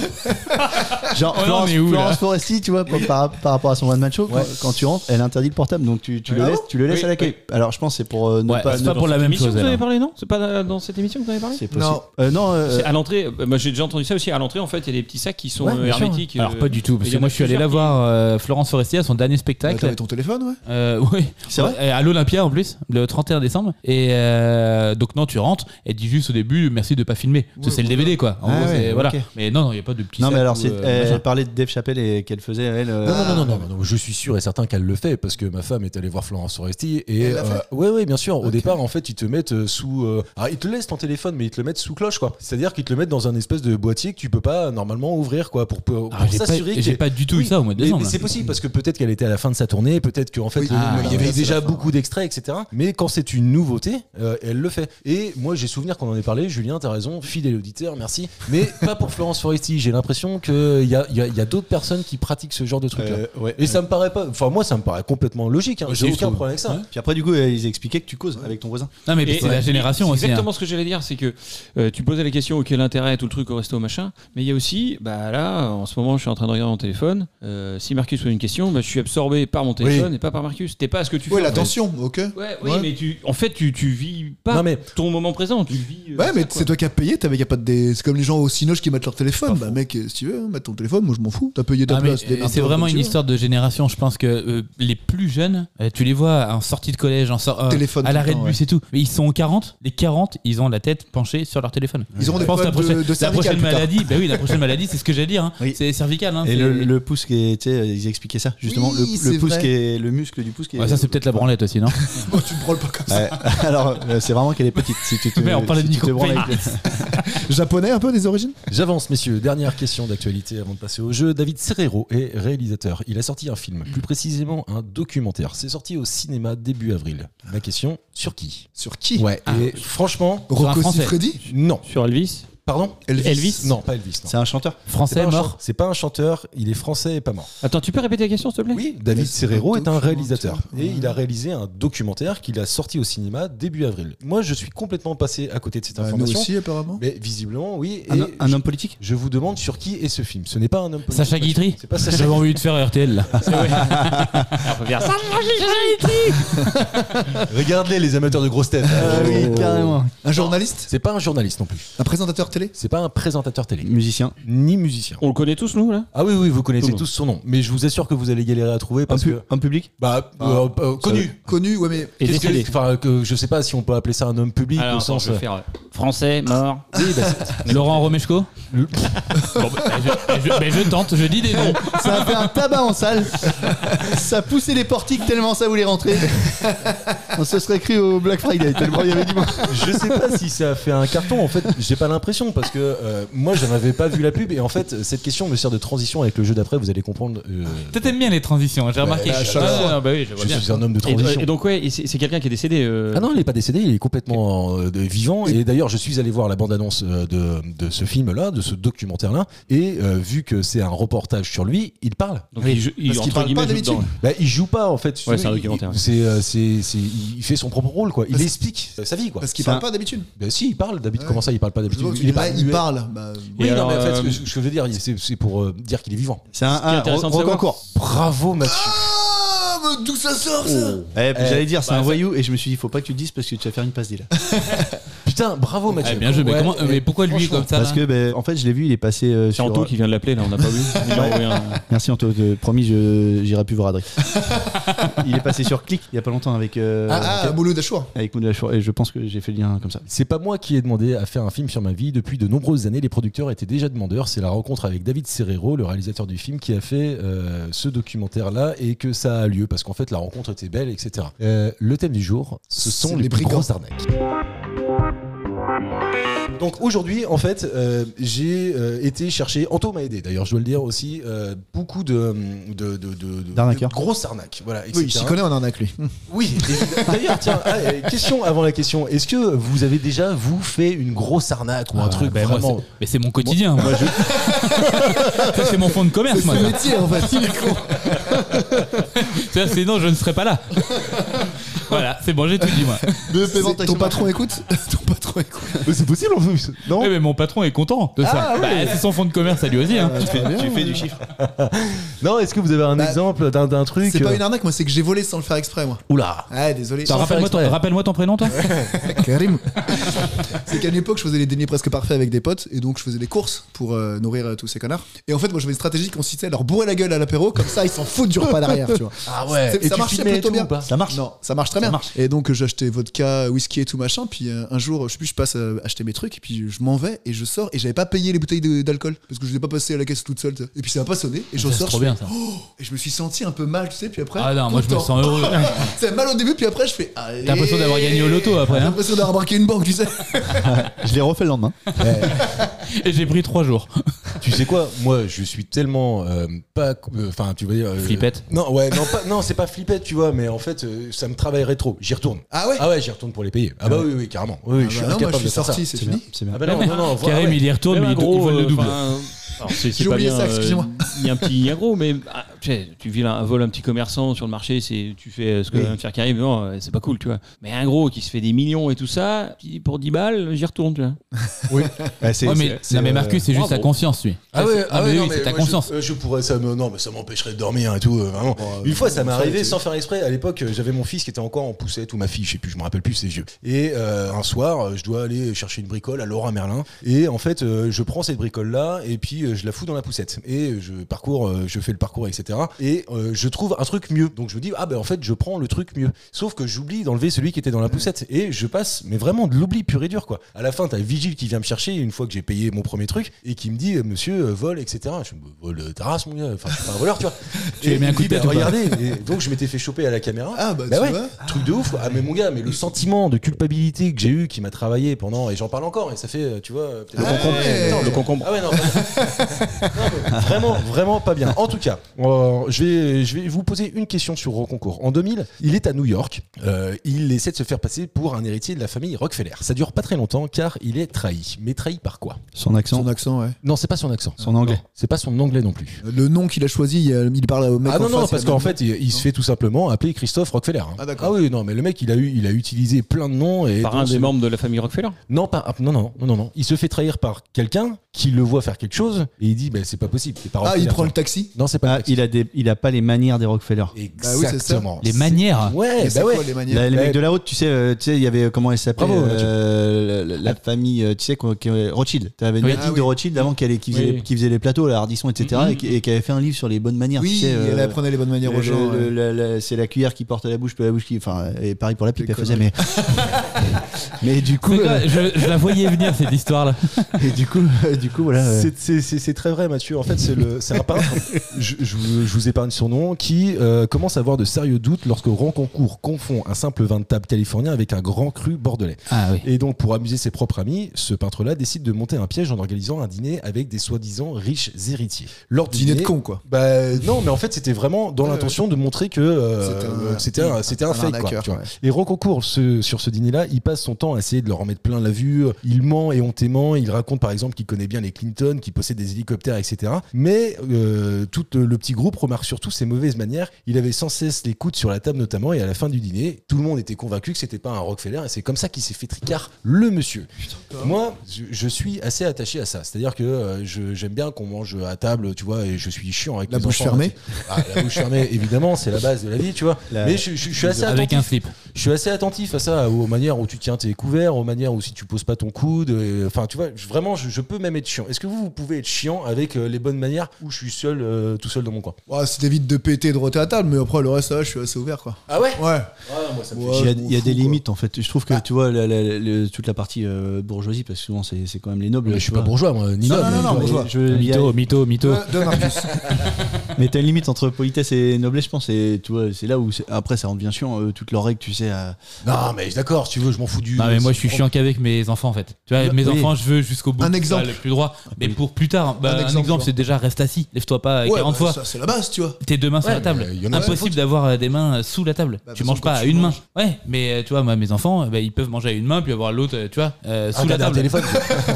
Genre, Oh non, Florence, mais où, là Florence Foresti, tu vois, par, par, par rapport à son one man show, quand, Ouais. quand tu rentres, elle interdit le portable, donc tu, tu Ah le bon laisses, tu le laisses Oui, à l'accueil. Alors, je pense que c'est pour euh, ne Ouais, pas. c'est ne- pas pour la même émission chose. que vous avez alors. parlé, non? C'est pas dans cette émission que vous avez parlé? C'est possible. Non. Euh, non. euh, C'est à l'entrée, euh, moi j'ai déjà entendu ça aussi. À l'entrée, en fait, il y a des petits sacs qui sont Ouais, euh, bien sûr. hermétiques. Alors euh, pas du tout, parce et il y que en moi a je suis allé la plusieurs voir euh, Florence Foresti à son dernier Bah, spectacle. T'avais ton téléphone, ouais. Euh, oui, C'est vrai Ouais, à l'Olympia en plus, le trente et un décembre. Et euh, donc non, tu rentres, elle dit juste au début merci de pas filmer. Parce que Ouais, c'est le D V D quoi. En Ah gros, ouais, c'est- voilà. ok. Mais non, non, il n'y a pas de petit Non, mais sac alors, ou, c'est- euh, elle machin. parlait de Dave Chappelle et qu'elle faisait, elle. euh, Non, non, non, non, non, non, non, je suis sûr et certain qu'elle le fait parce que ma femme est allée voir Florence Foresti et Elle l'a euh, fait ouais, ouais, bien sûr. Au Ok. départ, en fait, ils te mettent euh, sous. euh, alors, ils te laissent ton téléphone, mais ils te le mettent sous cloche, quoi. C'est-à-dire qu'ils te le mettent dans un espèce de boîtier que tu peux pas normalement ouvrir, quoi, pour, pour, Ah, pour j'ai pas, s'assurer. j'ai que- pas du tout eu Oui, ça au mois de mais, décembre. mais c'est possible parce que peut-être qu'elle était à la fin de sa tournée, peut-être qu'en fait Oui, euh, ah, il y avait ouais, c'est déjà la fin. beaucoup d'extraits, et cetera. Mais quand c'est une nouveauté, euh, elle le fait. Et moi, j'ai souvenir qu'on en ait parlé. Julien, t'as raison, fidèle auditeur, merci. Mais pas pour Florence Foresti. J'ai l'impression qu'il y a, il y a, il y a d'autres personnes qui pratiquent ce genre de truc-là. euh, ouais. Et ça me paraît pas. Enfin, moi, ça me paraît complètement logique. Hein. Ouais, J'ai c'est aucun tout. problème avec ça. Ouais. Puis après, du coup, euh, ils expliquaient que tu causes avec ton voisin. Non, mais puis Et- c'est la ouais, génération c'est aussi. hein. Exactement ce que j'allais dire, c'est que euh, tu posais la question quel intérêt tout le truc au resto machin, mais il y a aussi, bah là, en ce moment, je suis en train de regarder mon téléphone. euh, si Marcus pose une question, bah, je suis absorbé par mon téléphone et pas par Marcus. T'es pas à ce que tu Ouais, fais. en fait. l'attention, ok. Ouais, oui, Ouais. mais tu, en fait, tu, tu vis pas Non, mais- ton moment présent, tu vis. euh, Ouais, ça, mais quoi. c'est toi qui as payé, t'avais y a pas de dé- c'est comme les gens au Cinoche qui mettent leur téléphone. Bah mec, si tu veux, hein, mettre ton téléphone, moi je m'en fous. T'as payé ta Ah, mais, place. euh, démerde-toi c'est vraiment comme tu une veux. histoire de génération. Je pense que euh, les plus jeunes, euh, tu les vois en sortie de collège, en sor- euh, Téléphone à tout le l'arrêt de temps, bus et tout. Mais ils sont aux quarante. Les quarante, ils ont la tête penchée sur leur téléphone. Ils auront Je des pense que la problèmes prochaine, de- de la cervicale prochaine plus tard. maladie, bah oui, la prochaine maladie, c'est ce que j'allais dire. hein. Oui. C'est cervical. Hein, Et c'est- le, le pouce qui est, tu sais, ils expliquaient ça justement. Oui, le, c'est le pouce vrai. qui est, le muscle du pouce qui est. Ouais, ça, c'est peut-être la branlette aussi, non? Oh, tu me branles pas comme ça. Ouais. Alors, euh, c'est vraiment qu'elle est petite. Si tu te, Mais on parlait si de tu te Nico branles Payne. avec le- Japonais un peu des origines. J'avance, messieurs. Dernière question d'actualité avant de passer au jeu. David Serrero est réalisateur. Il a sorti un film, plus précisément un documentaire. C'est sorti au cinéma début avril. Ma question, sur qui? Sur qui? Ouais, et franchement, Sur un Rocco Français. Siffredi. non. Sur Elvis. Pardon? Elvis. Elvis. Non, pas Elvis. non. C'est un chanteur. C'est Français pas un mort. chan- C'est pas un chanteur, il est français et pas mort. Attends, tu peux répéter la question, s'il te plaît? Oui, David Mais Serrero c'est un est un documentaire. réalisateur et il a réalisé un documentaire qu'il a sorti au cinéma début avril. Moi, je suis complètement passé à côté de cette Bah, nous information. aussi apparemment. Mais visiblement, oui. Et Un, un je, homme politique. je vous demande sur qui est ce film. Ce n'est pas un homme politique. Sacha Guitry. C'est pas Sacha J'avais envie de faire R T L là. On peut faire ça. Regardez les amateurs de grosses têtes. Ah oui, carrément. Un journaliste. C'est pas un journaliste non plus. Un présentateur télé. C'est pas un présentateur télé. Musicien. Ni musicien. On le connaît tous, nous, là? Ah oui, oui, vous connaissez Tout le tous son nom. Mais je vous assure que vous allez galérer à trouver Un, parce pu- que. un public. Bah, euh, euh, connu. Connu, ouais, mais. Et Qu'est-ce que- décédé. Enfin, que je sais pas si on peut appeler ça un homme public Alors, au attends, sens. je vais faire euh, français, mort. Oui, bah, c'est- Laurent Romeshko. Bon, bah, je, je- mais je tente, je dis des noms. Ça a fait un tabac en salle. Ça poussait les portiques tellement ça voulait rentrer. On se serait cru au Black Friday tellement il y avait du monde. je sais pas si ça a fait un carton. En fait, j'ai pas l'impression parce que euh, moi, je n'avais pas vu la pub et en fait, cette question me sert de transition avec le jeu d'après. Vous allez comprendre. euh, Toi, t'aimes bien les transitions, j'ai remarqué. à chaque Ah, fois. non, bah oui, je vois je bien. suis un homme de Et, transition. et donc, ouais, et c'est c'est quelqu'un qui est décédé. euh, Ah non, il est pas décédé, il est complètement euh, de- vivant. Et d'ailleurs, je suis allé voir la bande-annonce euh, de, de ce film-là, de ce documentaire-là. Et euh, vu que c'est un reportage sur lui, il parle. Donc, il, joue- il, Parce qu'il entre parle guillemets, pas joue d'habitude. dedans. Bah, il joue pas en fait. Ouais, c'est un Il- documentaire, il- ouais. C'est, euh, c'est, c'est- il fait son propre rôle, quoi. Il Parce- explique sa vie, quoi. Parce qu'il C'est parle un- pas d'habitude. Ben si, il parle. David, Ouais. comment ça, il parle pas d'habitude? Il, est pas il muet. parle. Bah, Oui, Et non, alors, mais en fait, ce que, euh, je- ce que je veux dire, c'est, c'est pour euh, dire qu'il est vivant. C'est un, qui est un intéressant de ro- savoir. Rocancourt. Bravo, Mathieu. Ah, mais d'où ça sort ça? Eh, Eh, J'allais dire c'est bah, un ça- voyou et je me suis dit faut pas que tu le dises parce que tu vas faire une passe D là. Putain, bravo Mathieu. Ah, bien joué, mais, Ouais, comment, et mais pourquoi lui comme ça Parce là que, ben, en fait, je l'ai vu, il est passé euh, C'est sur. Anto qui vient de l'appeler, là, on n'a pas vu. Il a envoyé un- Merci Anto, euh, promis, je j'irai plus voir Adrien. Il est passé sur Click il y a pas longtemps avec euh, Ah, ah, Mouloud Achour. avec Mouloud Achour, et je pense que j'ai fait le lien comme ça. C'est pas moi qui ai demandé à faire un film sur ma vie. Depuis de nombreuses années, les producteurs étaient déjà demandeurs. C'est la rencontre avec David Serrero, le réalisateur du film, qui a fait euh, ce documentaire-là et que ça a lieu parce qu'en fait la rencontre était belle, et cetera. Euh, le thème du jour, ce sont C'est les, les plus brigands. grosses arnaques. Donc aujourd'hui, en fait, euh, j'ai euh, été chercher, Anto m'a aidé d'ailleurs, je dois le dire aussi, euh, beaucoup de, de, de, de, de- D'arnaqueurs. de grosses arnaques. Voilà, et Oui, il cetera. s'y connaît en arnaque, lui. Oui, évidemment. D'ailleurs, tiens, ah, euh, question avant la question. Est-ce que vous avez déjà, vous, fait une grosse arnaque ou un Ah, truc ben, moi, vraiment. c'est- mais c'est mon quotidien. Moi, je... ça, c'est mon fond de commerce, C'est moi. son ça. métier, en fait. Il est con. Ça, sinon, je ne serais pas là. Voilà, c'est bon, j'ai tout dit, moi. C'est- Ton patron écoute Ton patron écoute. Mais c'est possible en plus. Non Oui, mais mon patron est content de ça. Bah, c'est son fond de commerce à lui aussi. Hein. Tu fais, tu fais du chiffre. Non, est-ce que vous avez un Bah, exemple d'un, d'un truc C'est pas euh, une arnaque, moi, c'est que j'ai volé sans le faire exprès, moi. Oula. Ah, désolé. Attends, Rappelle-moi ton, rappelle-moi ton prénom, toi. Karim. C'est qu'à l'époque, je faisais les dîners presque parfaits avec des potes, et donc je faisais les courses pour euh, nourrir euh, tous ces connards. Et en fait, moi, j'avais une stratégie qui consistait à leur bourrer la gueule à l'apéro, comme ça, ils s'en foutent du repas derrière, tu vois. Ah ouais. C'est- Et ça tu marchait filmais plutôt tout bien. ou pas Ça marche. Non, ça marche très Ça bien. marche. Et donc, euh, j'achetais vodka, whisky et tout machin. Puis euh, un jour, je sais plus, je passe euh, acheter mes trucs, et puis je m'en vais, et je sors, et j'avais pas payé les bouteilles de- d'alcool, parce que je l'ai pas passé à la caisse toute seule. tu sais. Et puis ça m'a pas sonné, et je C'est ressors. trop je bien, fais, ça. oh, et je me suis senti un peu mal, tu sais, puis après. Ah non, moi, je me content. sens heureux. C'est mal au début, puis après, je fais. T'as l'impression d'avoir gagné au loto après. J'ai Hein. l'impression d'avoir braqué une banque, tu sais. Je l'ai refait le lendemain. Et j'ai pris trois jours. Tu sais quoi, moi je suis tellement euh, pas, enfin tu vas dire euh, Flippette. Non ouais, non pas, non c'est pas flippette tu vois, mais en fait euh, ça me travaillerait trop. J'y retourne. Ah ouais Ah ouais, j'y retourne pour les payer. Ah bah oui oui carrément. Oui, oui, Ah je suis bah non, moi, incapable je suis de faire ça. sorti, c'est C'est bien. fini. C'est bien. Ah bah non non non. Karim, il y retourne, mais Même il, un il vole gros, le double. enfin, alors c'est, c'est J'ai pas oublié bien, ça, euh, excusez-moi. Il y a un petit, il y a un gros, mais ah, tu sais, tu vis un vol un petit commerçant sur le marché, c'est, tu fais ce que Oui. vient de faire Karim, non, euh, c'est pas cool, tu vois. Mais un gros qui se fait des millions et tout ça, qui dit pour dix balles, j'y retourne, tu vois. Ouais, c'est- Ouais, mais, c'est- c'est, non, mais euh, Marcus, c'est juste bravo. sa conscience, lui. Ah ouais, ah mais ouais, oui, non, c'est mais ta moi, conscience. Je, je pourrais ça me non mais ça m'empêcherait de dormir et tout euh, vraiment. Une fois ça m'est ça, arrivé tu- sans faire exprès. À l'époque euh, j'avais mon fils qui était encore en poussette ou ma fille, je sais plus, je me rappelle plus, c'est vieux. Et euh, un soir euh, je dois aller chercher une bricole à Laura Merlin et en fait euh, je prends cette bricole là et puis euh, je la fous dans la poussette et je parcours, euh, je fais le parcours et cetera. Et euh, je trouve un truc mieux. Donc je me dis ah ben en fait je prends le truc mieux. Sauf que j'oublie d'enlever celui qui était dans la poussette et je passe mais vraiment de l'oubli pur et dur quoi. À la fin t'as le vigile qui vient me chercher une fois que j'ai payé mon premier truc et qui me dit euh, monsieur euh, vol et cetera. Je me vole euh, ta race mon gars. Enfin je suis pas un voleur tu vois. Tu lui as mis un coup de tête. tête ou pas Regardez. Et donc je m'étais fait choper à la caméra. Ah bah, Bah tu ouais, vois. truc de ouf. Ah mais mon gars, mais le sentiment de culpabilité que j'ai eu, qui m'a travaillé pendant, et j'en parle encore, et ça fait, euh, tu vois, euh, peut-être Le concombre. Ouais. Non, le concombre. Ah ouais non. non mais vraiment, vraiment pas bien. En tout cas, euh, je vais, je vais vous poser une question sur Roconcourt. En deux mille, il est à New York. Euh, il essaie de se faire passer pour un héritier de la famille Rockefeller. Ça dure pas très longtemps car il est trahi. Mais trahi par quoi? Son accent. Son accent, ouais. Non, c'est pas son accent. Son anglais. Non, c'est pas son anglais non plus. Le nom qu'il a choisi, il, a- il parle au mec Ah en non, non, face, parce il a qu'en le fait, il, il se fait tout simplement appeler Christophe Rockefeller. hein. Ah, d'accord. Ah oui, non, mais le mec, il a, eu, il a utilisé plein de noms. Et Par donc, un des c'est- membres de la famille Rockefeller. Non, pas, non, non, non, non, non. Il se fait trahir par quelqu'un qui le voit faire quelque chose et il dit, bah, c'est pas possible. C'est pas Ah, il Rockefeller, prend le toi. taxi. Non, c'est pas Ah, le taxi. il a des, il a pas les manières des Rockefeller. Bah oui, c'est ça. Exactement. Les C'est- manières. Ouais, Et bah c'est ouais. quoi les manières Là, les Ouais. mecs de la haute, tu sais, euh, tu sais, il y avait comment elle s'appelait Bravo, euh, la, la famille, euh, tu sais, quoi, qui- Rothschild. T'avais une Oui. native Ah oui. de Rothschild avant qui, allait- qui, faisait, Oui. les- qui faisait les plateaux, la Hardisson, et cetera, Mhm. et, qui, et qui avait fait un livre sur les bonnes manières. Oui, tu sais, euh, elle apprenait les bonnes manières le- aux gens. le- ouais. le- la- c'est la cuillère qui porte à la bouche, pas la bouche qui. Enfin, et pareil pour la pipe, Des elle faisait, mais. mais du coup, C'est quoi, euh, je, je la voyais venir, cette histoire-là. et du coup, du coup, voilà. euh, C'est- C'est c'est- c'est très vrai, Mathieu. En fait, c'est le- c'est un peintre, je, je vous, je vous épargne son nom, qui euh, commence à avoir de sérieux doutes lorsque Roconcourt confond un simple vin de table californien avec un grand cru bordelais. Ah oui. Et donc, pour amuser ses propres amis, ce peintre-là décide de monter un piège en organisant un dîner avec des soi-disant riches héritiers. Lors du Dîner de con, quoi. Bah non, mais en fait, c'était vraiment dans Ouais, l'intention de montrer que euh, C'était un- euh, c'était un, c'était un un fake, quoi. arnaqueur, tu vois. ouais. Et Roconcourt, ce- sur ce dîner-là, il passe son temps à essayer de leur en mettre plein la vue. Il ment éhontément. Il raconte, par exemple, qu'il connaît bien les Clinton, qu'il possède des hélicoptères, et cetera. Mais euh, tout le petit groupe remarque surtout ses mauvaises manières. Il avait sans cesse les coudes sur la table, notamment, et à la fin du dîner, tout le monde était convaincu que c'était pas un Rockefeller. Et c'est comme ça qu'il s'est fait tricard, le monsieur. Moi, je, je suis assez attaché à ça. C'est-à-dire que euh, je- j'aime bien qu'on mange à table, tu vois, et je suis chiant avec La les bouche enfants. fermée. Ah, la bouche fermée, évidemment, c'est la base de la vie, tu vois. La- Mais je, je- je suis assez Avec un attentif. slip. Je suis assez attentif à ça, aux manières où tu tiens tes couverts, aux manières où si tu poses pas ton coude. et- Enfin, tu vois, je- vraiment, je, je peux même être chiant. Est-ce que vous, vous pouvez être chiant avec euh, les bonnes manières où je suis seul, euh, tout seul dans mon coin? Ouais, si t'évites de péter et de roter à table, mais après le reste, ça va, je suis assez ouvert quoi. Ah ouais? Ouais. Ah, moi, ça me fait Ouais, chier. Il y a, je m'en il y a fous, des quoi. limites en fait. Je trouve que tu vois la- la- la- toute la partie euh, bourgeoisie, parce que souvent c'est c'est quand même les nobles. Mais je tu suis pas vois. bourgeois, moi, ni Non, noble, non, non, tu non, vois. bourgeois. Je- il y a- Mytho, mytho, mytho. De, de Marcus. Mais t'as une limite entre politesse et noblesse, je pense. Et tu vois, c'est là où c'est- après ça rend bien chiant. euh, toutes leurs règles, tu sais. à- Non, mais d'accord, si tu veux, je m'en fous du. Non mais moi je suis chiant qu'avec mes enfants en fait. Tu vois, mes Oui. enfants je veux jusqu'au bout. Un que ça exemple. aille le plus droit. Mais pour plus tard, bah, Un un exemple, exemple, quoi. c'est déjà reste assis. Lève-toi pas Ouais, quarante bah, fois. ça, c'est la base, tu vois. Tes deux mains sur Ouais, la table. mais il y en a- Impossible faut- d'avoir euh, des mains euh, sous la table. Bah, tu de manges toute pas façon, à quand une tu main. manges. Ouais, mais euh, tu vois, moi mes enfants, euh, bah, ils peuvent manger à une main puis avoir l'autre, euh, tu vois, euh, sous la Regarder un table. téléphone.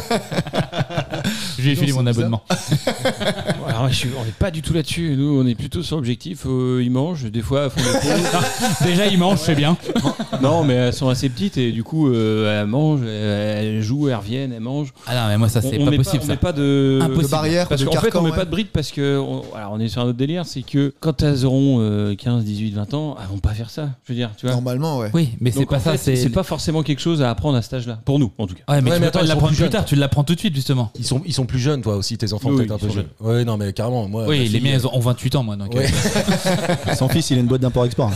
Je lui ai filé mon abonnement. Alors, je suis- on n'est pas du tout là-dessus. Nous, on est plutôt sur l'objectif. euh, ils mangent, des fois, elles font des pauses. Déjà ils mangent, c'est bien. Non, mais elles sont assez petites et du coup, euh, elles mangent, elles, elles jouent, elles reviennent, elles mangent. Ah non mais moi ça c'est on pas met possible on ça. met pas de, Impossible. De barrière, Parce de qu'en fait, carcan, on met ouais. pas de bride parce que. On, alors, on est sur un autre délire, c'est que quand elles auront euh, quinze, dix-huit, vingt ans, elles vont pas faire ça. Je veux dire, tu vois. Normalement, ouais. Oui, mais c'est Donc, pas en ça, fait, c'est c'est pas forcément quelque chose à apprendre à cet âge-là. Pour nous, en tout cas. Ouais, mais Ouais, tu mais vas pas attends, ils sont l'apprendre plus plus jeunes. tard, tu l'apprends tout de suite justement. Ils sont, ils sont plus jeunes, toi aussi, tes enfants, Oui, peut-être oui, un ils peu sont jeunes. Ouais, non, mais carrément. Moi, ma Oui, fille, les miens elles ont vingt-huit ans moi donc. Ouais. euh, Son fils, il a une boîte d'import-export.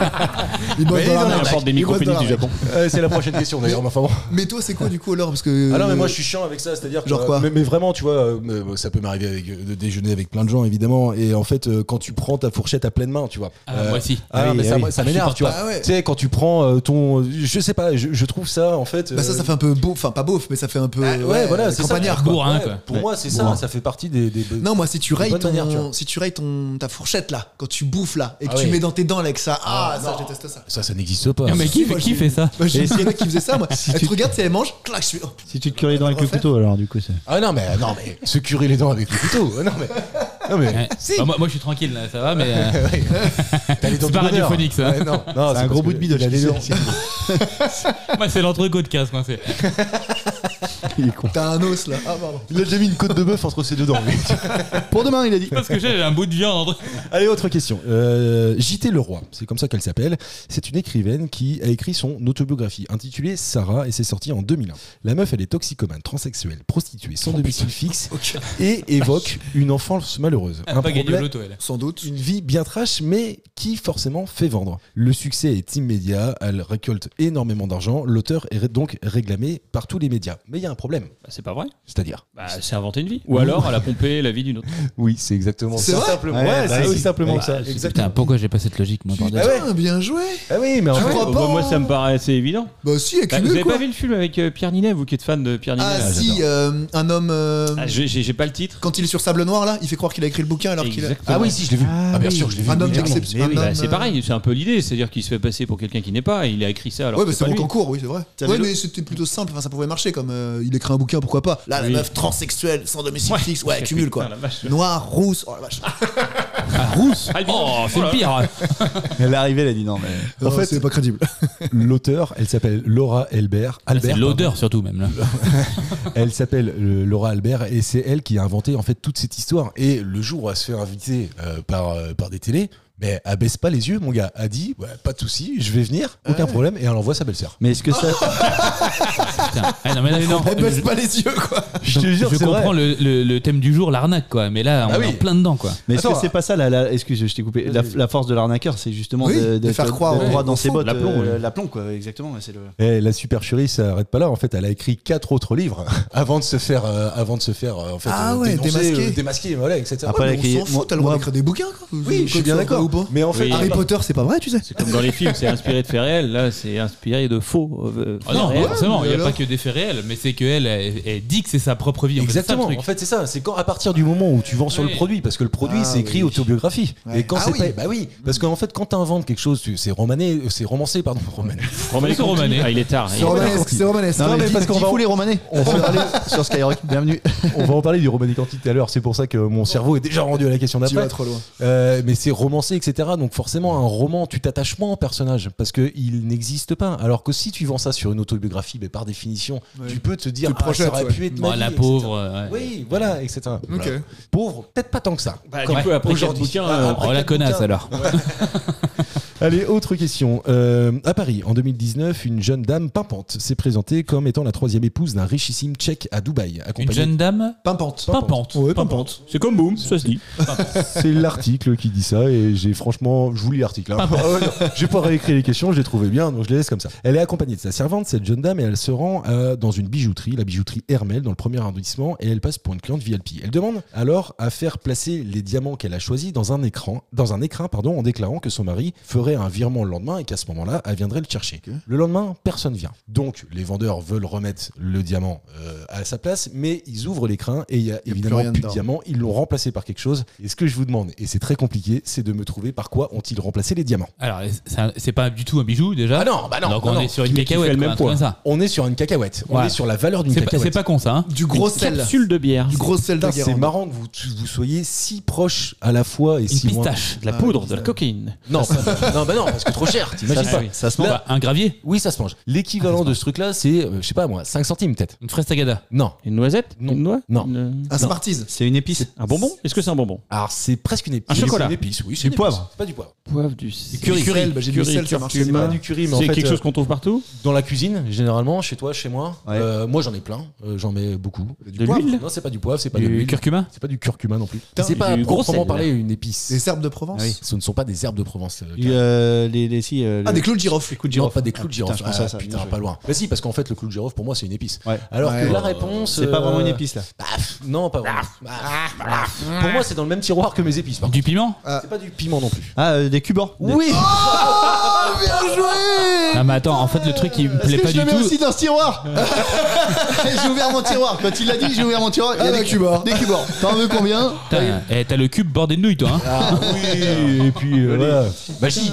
Il bosse Mais dans non, la on merde. importe des Il bosse micro-pénis dans la du merde. Japon. Euh, c'est la prochaine question d'ailleurs, mais enfin bon. Mais toi, c'est quoi du coup alors? Parce que. Ah non, mais euh, moi je suis chiant avec ça, c'est-à-dire que, Genre euh, quoi mais, mais vraiment, tu vois, euh, euh, ça peut m'arriver avec, euh, de déjeuner avec plein de gens évidemment, et en fait, euh, quand tu prends ta fourchette à pleine main, tu vois. Ah, moi aussi. Ah, Ah oui, mais ah ça, oui. moi, ça Ah, je m'énerve, supporte tu vois. pas. Ah ouais. Tu sais, quand tu prends euh, ton, je sais pas, je, je trouve ça en fait. Bah, ça, euh, ça fait un peu beauf. Enfin, pas beauf, mais ça fait un peu. ah, ouais, voilà, c'est ça. campagnard, quoi. Bourrin, Ouais, quoi. Pour Ouais. moi, c'est Bourrin. ça, ça fait partie des. des- Non, moi, si tu rayes bonne ton, manière, tu vois. si tu rayes ton, ta fourchette là, quand tu bouffes là, et que Ah tu ouais. mets dans tes dents avec ça, ah, Ah, ça, non. je déteste ça. Ça, ça n'existe pas. Non, mais qui, moi, qui je- fait ça? Bah, j'ai des mecs qui faisaient ça, moi. Si Elle tu- te regarde, si elle mange, clac, je suis. oh, Si tu te curais les dents avec le Refaire. couteau, alors du coup, c'est. Ah non, mais non, mais se curer les dents avec le couteau. Non, mais. Non, mais. Ouais. Bah, moi, moi je suis tranquille là, ça va, mais. euh, T'as les dents C'est de pas bonheur. radiophonique, ça. Ouais, non, non, C'est un gros bout de bide, il a les dents. Moi c'est l'entrecôte qui reste coincé. Il est con. T'as un os là. Ah, pardon. Il a déjà mis une côte de bœuf entre ses deux dents. lui. Pour demain, il a dit. Parce que j'ai un bout de viande entre. Allez, autre question. Euh, J T Leroy, c'est comme ça qu'elle s'appelle. C'est une écrivaine qui a écrit son autobiographie intitulée Sarah et c'est sorti en deux mille un. La meuf, elle est toxicomane, transsexuelle, prostituée, sans domicile fixe et évoque une enfance malheureuse. Elle a Un pas gagné au problème- loto elle. Sans doute. Une vie bien trash, mais qui forcément fait vendre. Le succès est immédiat, elle récolte énormément d'argent, l'auteur est donc réclamé par tous les médias. Mais il y a un problème, Bah, c'est pas vrai. c'est-à-dire. Bah, c'est inventer une vie. Ou alors, elle a pompé la vie d'une autre. Oui, c'est exactement C'est ça. vrai Simplement. Ouais, Ouais, bah c'est oui. aussi simplement Bah, que ça. c'est- Exactement. Putain, pourquoi j'ai pas cette logique moi bordel. Putain, bien joué. Ah oui, mais en Je fait, crois Oh, pas. bah, moi, ça me paraît assez évident. Bah, si, Bah, vous accumule avez quoi. pas vu le film avec euh, Pierre Ninet, vous qui êtes fan de Pierre Ninet Ah, là, si, j'adore. euh, un homme. euh, Ah, j'ai j'ai pas le titre. Quand il est sur Sable Noir là, il fait croire qu'il a écrit le bouquin alors qu'il a. Exactement. ah oui, si, je l'ai vu. Ah, bien sûr, je l'ai vu. Un homme évidemment. d'exception. Mais un oui, bah, homme, c'est euh, pareil, c'est un peu l'idée, c'est-à-dire qu'il se fait passer pour quelqu'un qui n'est pas, et il a écrit ça alors Ouais, que bah c'est c'est pas mon lui. concours, oui, c'est vrai. T'avais Ouais, le- mais c'était plutôt simple, enfin ça pouvait marcher comme euh, il écrit un bouquin, pourquoi pas. Là, la Oui. meuf transsexuelle, sans domicile Ouais. fixe, ouais, cumule quoi. Putain, la vache. Noir, rousse, oh la vache. Ah, rousse. Oh, c'est le pire. Elle est arrivée, elle a dit non, mais. En fait, fait, c'est pas crédible. L'auteur, elle s'appelle Laura Albert. Albert C'est l'odeur surtout même là. Elle s'appelle euh, Laura Albert et c'est elle qui a inventé en fait toute cette histoire. Et le jour où elle se fait inviter euh, par, euh, par des télés, mais elle baisse pas les yeux, mon gars. Elle dit ouais, pas de souci, je vais venir, aucun problème. Et elle envoie sa belle-sœur. Mais est-ce que ça. Putain. Ah, non, mais là, non. Elle baisse pas les yeux quoi. Je te jure, Je c'est comprends vrai. le, le, le thème du jour, l'arnaque quoi. Mais là, on Ah est oui. en plein dedans quoi. Mais est-ce Attends, que c'est pas ça la, la excuse, je t'ai coupé. La, la force de l'arnaqueur, c'est justement Oui, de, de faire croire d'être au- droit dans au ses faux. bottes. L'aplomb, euh, oui. L'aplomb, quoi, exactement. C'est le. Et la supercherie, ça n'arrête pas là. En fait, elle a écrit quatre autres livres avant de se faire, euh, avant de se faire, euh, en fait, Ah euh, ouais, dénoncer, démasquer. euh, démasquer, voilà, et cetera. Après, Ouais, elle a mais écrit- on s'en fout, t'as le droit moi- d'écrire des bouquins quoi. Oui, je suis bien d'accord. Ou pas. Mais en fait, Oui. Harry Potter, c'est pas vrai, tu sais. C'est comme dans les films, c'est inspiré de faits réels, là c'est inspiré de faux. euh, Ah non, faits réels. forcément, il n'y a alors pas que des faits réels, mais c'est qu'elle, elle, elle dit que c'est sa propre vie. En fait, exactement. c'est ça, le En truc. fait, c'est ça. C'est quand à partir du moment où tu vends sur Oui. le produit, parce que le produit, Ah c'est écrit oui. autobiographie. Ouais. Et quand Ah c'est oui. pas, bah oui, parce qu'en fait, quand t'inventes quelque chose, tu- c'est romané, c'est romancé, pardon, romané. Romané C'est Conti. romané. Ah, il est tard. C'est romanesque, c'est romanesque. Non, mais, mais dis- parce qu'on dis va- fou les romanais. On va parler sur Skyrock. Bienvenue. On va en parler du romané Conti tout à l'heure. C'est pour ça que mon cerveau est déjà rendu à la question Tu vas d'après. trop loin. Euh, mais c'est romancé, et cetera. Donc forcément, un roman, tu t'attaches moins au personnage parce qu'il n'existe pas. Alors que si tu vends ça sur une autobiographie, ben, par définition, Ouais. tu peux te dire Tu te ah, projettes, ça aurait ouais. pu être Bon, ma la vie, pauvre. et cetera. euh, ouais. Oui, voilà, et cetera. Ok. Voilà. Pauvre, peut-être pas tant que ça. Bah, Comme du coup, après quatre aujourd'hui. bouquins, Ah, euh, après Oh la quatre connasse bouquins. alors. Allez, autre question. Euh, à Paris, en deux mille dix-neuf, une jeune dame pimpante s'est présentée comme étant la troisième épouse d'un richissime tchèque à Dubaï. Une jeune dame Pimpante. pimpante. Ouais, pimpante. C'est comme boum, ça se dit. C'est l'article qui dit ça et j'ai franchement, je vous lis l'article. Hein. Oh, non, j'ai pas réécrit les questions, je les trouvais bien, donc je les laisse comme ça. Elle est accompagnée de sa servante, cette jeune dame, et elle se rend euh, dans une bijouterie, la bijouterie Hermel, dans le premier arrondissement, et elle passe pour une cliente V I P. Elle demande alors à faire placer les diamants qu'elle a choisis dans un écran, dans un écrin, pardon, en déclarant que son mari ferait un virement le lendemain et qu'à ce moment-là, elle viendrait le chercher. Okay. Le lendemain, personne vient. Donc, les vendeurs veulent remettre le diamant euh, à sa place, mais ils ouvrent l'écrin et il y a y a évidemment plus, plus de diamants. Ils l'ont remplacé par quelque chose. Et ce que je vous demande, et c'est très compliqué, c'est de me trouver par quoi ont-ils remplacé les diamants. Alors, c'est, un, c'est pas du tout un bijou déjà. Ah non, bah non. Donc non, on non. est sur une cacahuète, même quoi, ça. On est sur une cacahuète. On ouais. est sur la valeur d'une c'est cacahuète. Pas, c'est pas con ça. Hein. Du gros sel. Capsule de bière. Du gros sel de Putain, c'est marrant que vous, vous soyez si proches à la fois et une si loin. pistache. De la poudre, de la cocaïne. Non, pas, non, bah non, parce que trop cher. T'imagines ça, pas. oui. Ça se mange. Bah, un gravier. Oui, ça se mange. L'équivalent de ce truc-là, c'est, euh, je sais pas moi, cinq centimes peut-être. Une fraise tagada. Non. Une noisette. Non. Une noix. Non. Une... Un Smarties. C'est une épice. Un bonbon. Est-ce que c'est un bonbon? Alors c'est presque une épice. Un chocolat. C'est une épice, oui. C'est Du une poivre. épice. C'est pas du poivre. Poivre du. Du curry. curry. Bah, j'ai du sel, ça marche. C'est pas du curry, mais en C'est fait, quelque euh, chose qu'on trouve partout. dans la cuisine, généralement, chez toi, chez moi. Ouais. Euh, moi, j'en ai plein. Euh, j'en mets beaucoup. De l'huile. Non, c'est pas du poivre, c'est pas de Du l'huile. curcuma. C'est pas du curcuma non plus. Putain, C'est pas du gros proprement sel. parler une épice. Des herbes de Provence. Ah oui. Ce ne sont pas des herbes de Provence. euh, Euh, les, les, si, euh, Ah, les- des clous de girofle. les clous de Non, girofle. pas des clous de Ah, girofle. putain, je pensais à Ah, ça. putain, bien pas joué. loin. Bah si, parce qu'en fait, le clou de girofle, pour moi, c'est une épice. Ouais. Alors Ouais, que la ouais, réponse. C'est pas euh, vraiment une épice là. bah, pff, non, pas vraiment. Bah, bah, pour moi, c'est dans le même tiroir que mes épices. Par Du piment. contre. C'est pas du piment non plus. Ah, euh, des cubans. Oui. Ah, bien joué. Non mais attends, en fait le truc qui me Est-ce plaît que pas je du le mets tout. aussi dans ce tiroir. J'ai ouvert mon tiroir. Quand il l'a dit, j'ai ouvert mon tiroir. Il y a Ah, des bah, Cuba. Des cubans. T'en veux combien? Putain, eh, t'as le cube bordé de nouilles toi. Hein. Ah oui. Et puis euh, voilà. Magie.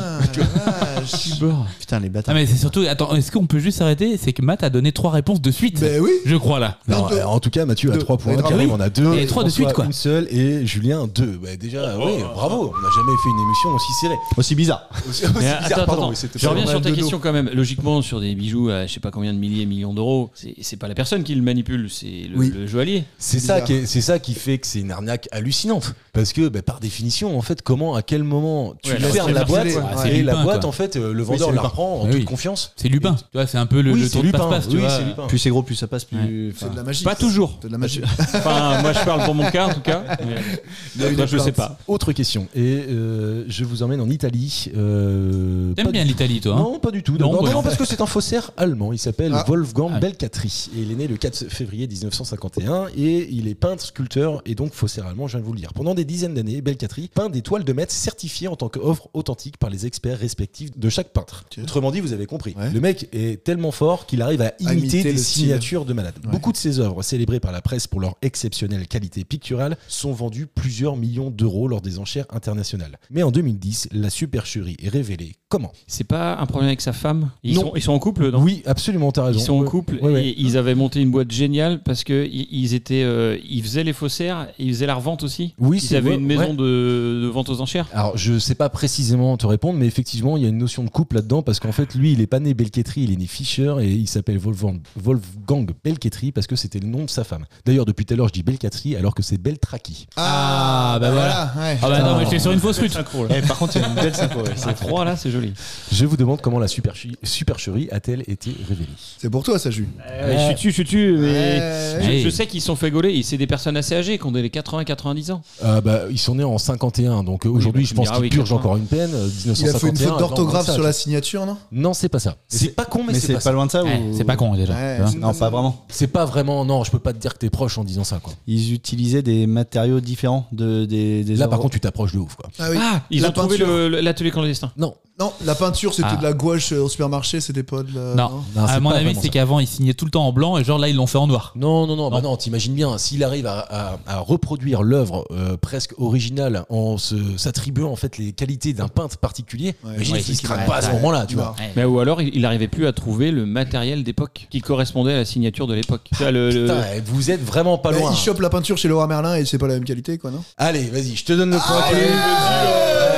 Putain, les Ah bâtards. mais c'est surtout. Attends, est-ce qu'on peut juste s'arrêter? C'est que Matt a donné trois réponses de suite. Ben oui. Je crois là. Non, Non, deux. euh, en tout cas, Mathieu a Deux. trois points, Et Karim bravo. en a deux, Et trois de François suite, quoi. une seule et Julien deux. Bah, déjà, oui, bravo. On n'a jamais fait une émission aussi serrée. Aussi bizarre. Aussi, aussi Mais bizarre, attends, pardon, attends. mais c'était Je pas reviens vrai. sur ta de dos. question quand même. Logiquement, sur des bijoux à je sais pas combien de milliers, millions d'euros, c'est, c'est pas la personne qui le manipule, c'est le, Oui. le joaillier. C'est ça, qui est- c'est ça qui fait que c'est une arnaque hallucinante. Parce que, bah, par définition, en fait, comment, à quel moment tu Ouais, la fermes la boîte circuler, ouais. C'est et la Lupin, boîte, quoi. en fait, euh, le vendeur c'est la Lupin. reprend en Oui, toute oui. confiance. C'est Lupin. Tu vois, c'est un peu le, Oui, le c'est tour de Lupin. passe-passe. Tu Oui, vois. c'est Lupin. Plus c'est gros, plus ça passe. Plus. C'est de la magie. Pas toujours. C'est de la magie. Enfin, moi je parle pour mon cas en tout cas. Il y a eu Toi, des je sais plaintes. pas. Autre question. Et euh, je vous emmène en Italie. Euh, T'aimes pas bien du- l'Italie, toi. Hein. Non, pas du tout. Non, D'abord, bah non, non. parce que c'est un faussaire allemand. Il s'appelle Ah. Wolfgang Ah. Belcatri. Et il est né le quatre février dix-neuf cent cinquante et un. Et il est peintre, sculpteur et donc faussaire allemand, je viens de vous le dire. Pendant des dizaines d'années, Belcatri peint des toiles de maître certifiées en tant qu'œuvre authentique par les experts respectifs de chaque peintre. Tiens. Autrement dit, vous avez compris. Ouais. Le mec est tellement fort qu'il arrive à imiter, imiter des le style. signatures de malades. Ouais. Beaucoup de ses œuvres, célébrées par la presse pour leur exceptionnelle qualité picturale, sont vendues plusieurs millions d'euros lors des enchères internationales. Mais en deux mille dix, la supercherie est révélée. Comment? C'est pas un problème avec sa femme. Ils Non. sont, ils sont en couple, non? Oui, absolument, t'as raison. Ils sont en Ouais. couple Ouais, ouais. et ils avaient monté une boîte géniale parce que i- ils étaient, euh, ils faisaient les faussaires, et ils faisaient la revente aussi. Oui, Ils c'est avaient ouais, une maison ouais. de, de vente aux enchères. Alors, je sais pas précisément te répondre, mais effectivement, il y a une notion de couple là-dedans parce qu'en fait, lui, il est pas né Belcatri, il est né Fischer et il s'appelle Wolfgang, Wolfgang Belcatri parce que c'était le nom de sa femme. D'ailleurs, depuis tout à l'heure, je dis Belcatri alors que c'est Beltraki. Ah, bah voilà. ouais. Ah bah non, mais j'étais sur une fausse route. Eh, par contre, il y a une belle synchro. ouais. C'est trois là, c'est joli. Je vous demande comment la superchi- supercherie a-t-elle été révélée? C'est pour toi, ça, Jus. Je suis dessus, je suis dessus, mais Ouais. je, Ouais. je sais qu'ils sont fait gauler. Et c'est des personnes assez âgées qui ont des quatre-vingts quatre-vingt-dix ans. Ah bah, ils sont nés en cinquante et un, donc euh, aujourd'hui, bah, je tu pense me diras, qu'ils oui, purgent quatre-vingts. encore une peine. euh, dix-neuf cent Il a fait une cinquante et un, faute d'orthographe attends, sur ça, la signature, non? Non, c'est pas ça. C'est pas con, mais, Mais c'est c'est pas pas ça. loin de ça. Ouais, ou- c'est pas con déjà. Ouais, tu vois. c'est- Non, pas vraiment. C'est pas vraiment. Non, je peux pas te dire que t'es proche en disant ça, quoi. Ils utilisaient des matériaux différents de, des, des Là, œuvres. par contre, tu t'approches de ouf, quoi. Ah oui. Ah, ils La ont trouvé peinture. le- le- l'atelier clandestin. Non, Non, la peinture, c'était Ah. de la gouache euh, au supermarché, c'était pas de la. Non, Non, à c'est mon pas avis, vraiment c'est ça. qu'avant, ils signaient tout le temps en blanc et genre là, ils l'ont fait en noir. non, non, non. Bah Non. non, t'imagines bien. S'il arrive à, à- à reproduire l'œuvre euh, presque originale en se, s'attribuant en fait les qualités d'un peintre particulier, Ouais, imagine ouais, qu'il se c'est craque qu'il pas a- à ce ouais. moment-là, tu Non. vois. Mais ou alors, il n'arrivait plus à trouver le matériel d'époque qui correspondait à la signature de l'époque. Tu vois, le- le- Putain, vous êtes vraiment pas Bah, loin. il chope la peinture chez Laura Merlin et c'est pas la même qualité, quoi, non? Allez, vas-y, je te donne le point. Allez, Kevin. vas-y,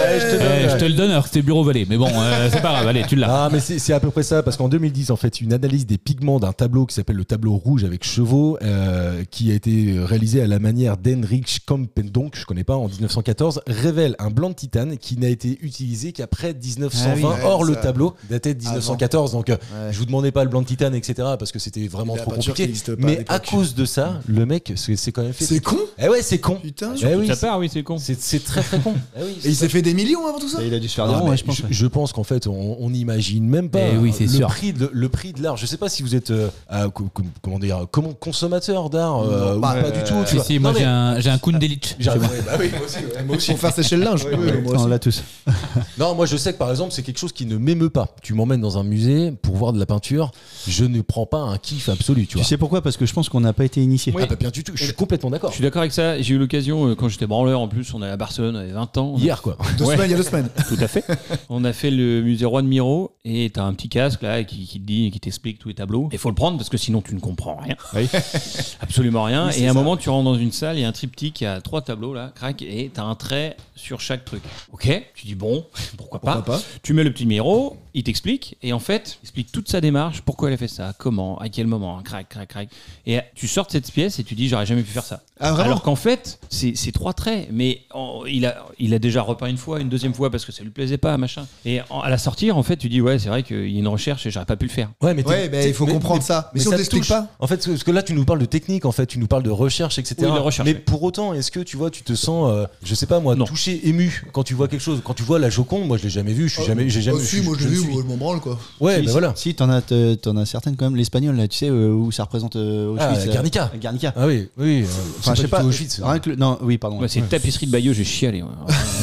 Ouais, je te donne. Eh, je te le donne alors que c'était bureau volé. Mais bon, euh, c'est pas grave, allez, tu l'as. Ah, mais c'est c'est à peu près ça, parce qu'en deux mille dix, en fait, une analyse des pigments d'un tableau qui s'appelle le tableau rouge avec chevaux, euh, qui a été réalisé à la manière d'Heinrich Campendonck, je connais pas, en dix-neuf cent quatorze, révèle un blanc de titane qui n'a été utilisé qu'après dix-neuf cent vingt. Ah oui, ouais, Or, le ça- tableau datait de dix-neuf cent quatorze, donc euh, Ouais. je vous demandais pas le blanc de titane, et cetera, parce que c'était vraiment La trop peinture qui compliqué. n'existe pas à Mais l'époque. à cause de ça, le mec, c'est c'est quand même fait. C'est con. Eh ouais, c'est con. Putain. Eh oui, Ça c'est- part, oui, c'est con. c'est c'est très très con. Eh oui, Et il s'est fait des millions avant tout ça. Et il a dû se faire Ah, des ronds, mais ouais, je pense. je, ouais. je pense qu'en fait, on on n'imagine même pas Eh oui, c'est le, sûr. Prix de, le prix de l'art. Je sais pas si vous êtes euh, euh, co- co- comment dire, comment, consommateur d'art euh, ou bah, pas du tout. tu Si, vois. si, moi Non, j'ai mais- un, j'ai un Kundelic. J'arrive- ouais, bah oui, moi aussi, ouais, moi aussi. Pour faire sécher le linge. Ouais, oui, ouais. moi On aussi. l'a tous. Non, moi je sais que par exemple, c'est quelque chose qui ne m'émeut pas. Tu m'emmènes dans un musée pour voir de la peinture, je ne prends pas un kiff absolu, tu Tu vois. sais pourquoi? Parce que je pense qu'on n'a pas été initié. Ah, bah, bien du tout. Je suis complètement d'accord. Je suis d'accord avec ça. J'ai eu l'occasion, euh, quand j'étais branleur, en plus, on est à Barcelone, on avait vingt ans. On a- Hier, quoi. Deux Ouais. semaines, il y a deux semaines. Tout à fait. On a fait le musée Roi de Miro et t'as un petit casque là qui, qui te dit, qui t'explique tous les tableaux. Il faut le prendre parce que sinon tu ne comprends rien. Absolument rien. Oui, c'est et à un ça. moment, tu rentres dans une salle, il y a un triptyque, il y a trois tableaux là, crac, et t'as un trait sur chaque truc. Ok, tu dis bon, pourquoi pas. Pourquoi pas. Tu mets le petit Miro, il t'explique, et en fait, il explique toute sa démarche, pourquoi elle a fait ça, comment, à quel moment, crac, crac, crac. Et tu sors de cette pièce et tu dis, j'aurais jamais pu faire ça. Ah, vraiment Alors qu'en fait, c'est c'est trois traits, mais en- il, a, il a déjà repeint une fois, une deuxième fois, parce que ça lui plaisait pas, machin. Et en- à la sortir, en fait, tu dis, ouais, c'est vrai qu'il y a une recherche et j'aurais pas pu le faire. Ouais, mais t'es- Ouais, mais il faut mais- comprendre mais- ça. Mais, mais si on ça te t'explique touche. pas. En fait, parce que là, tu nous parles de technique, en fait, tu nous parles de recherche, et cetera. Oui, de recherche, mais oui. pour autant, est-ce que tu vois, tu te sens, euh, je sais pas moi, Non. touché, ému quand tu vois quelque chose. Quand tu vois la Joconde, moi, je l'ai jamais vu. Je suis jamais, j'ai jamais. Oh, je si, suis- moi je je l'ai ne vu, suis- moi je m'en branle quoi. Ouais, Si, mais si, voilà. Si, t'en as, te- t'en as certaines quand même. L'espagnol, là, tu sais, euh, où ça représente euh, Ah, Auschwitz. là. Guernica. Guernica. Ah oui, oui. euh, Enfin, je sais du pas. tout Auschwitz. Rien que le- Non, oui, pardon. Ouais, c'est tapisserie de Bayeux, j'ai chialé. ouais.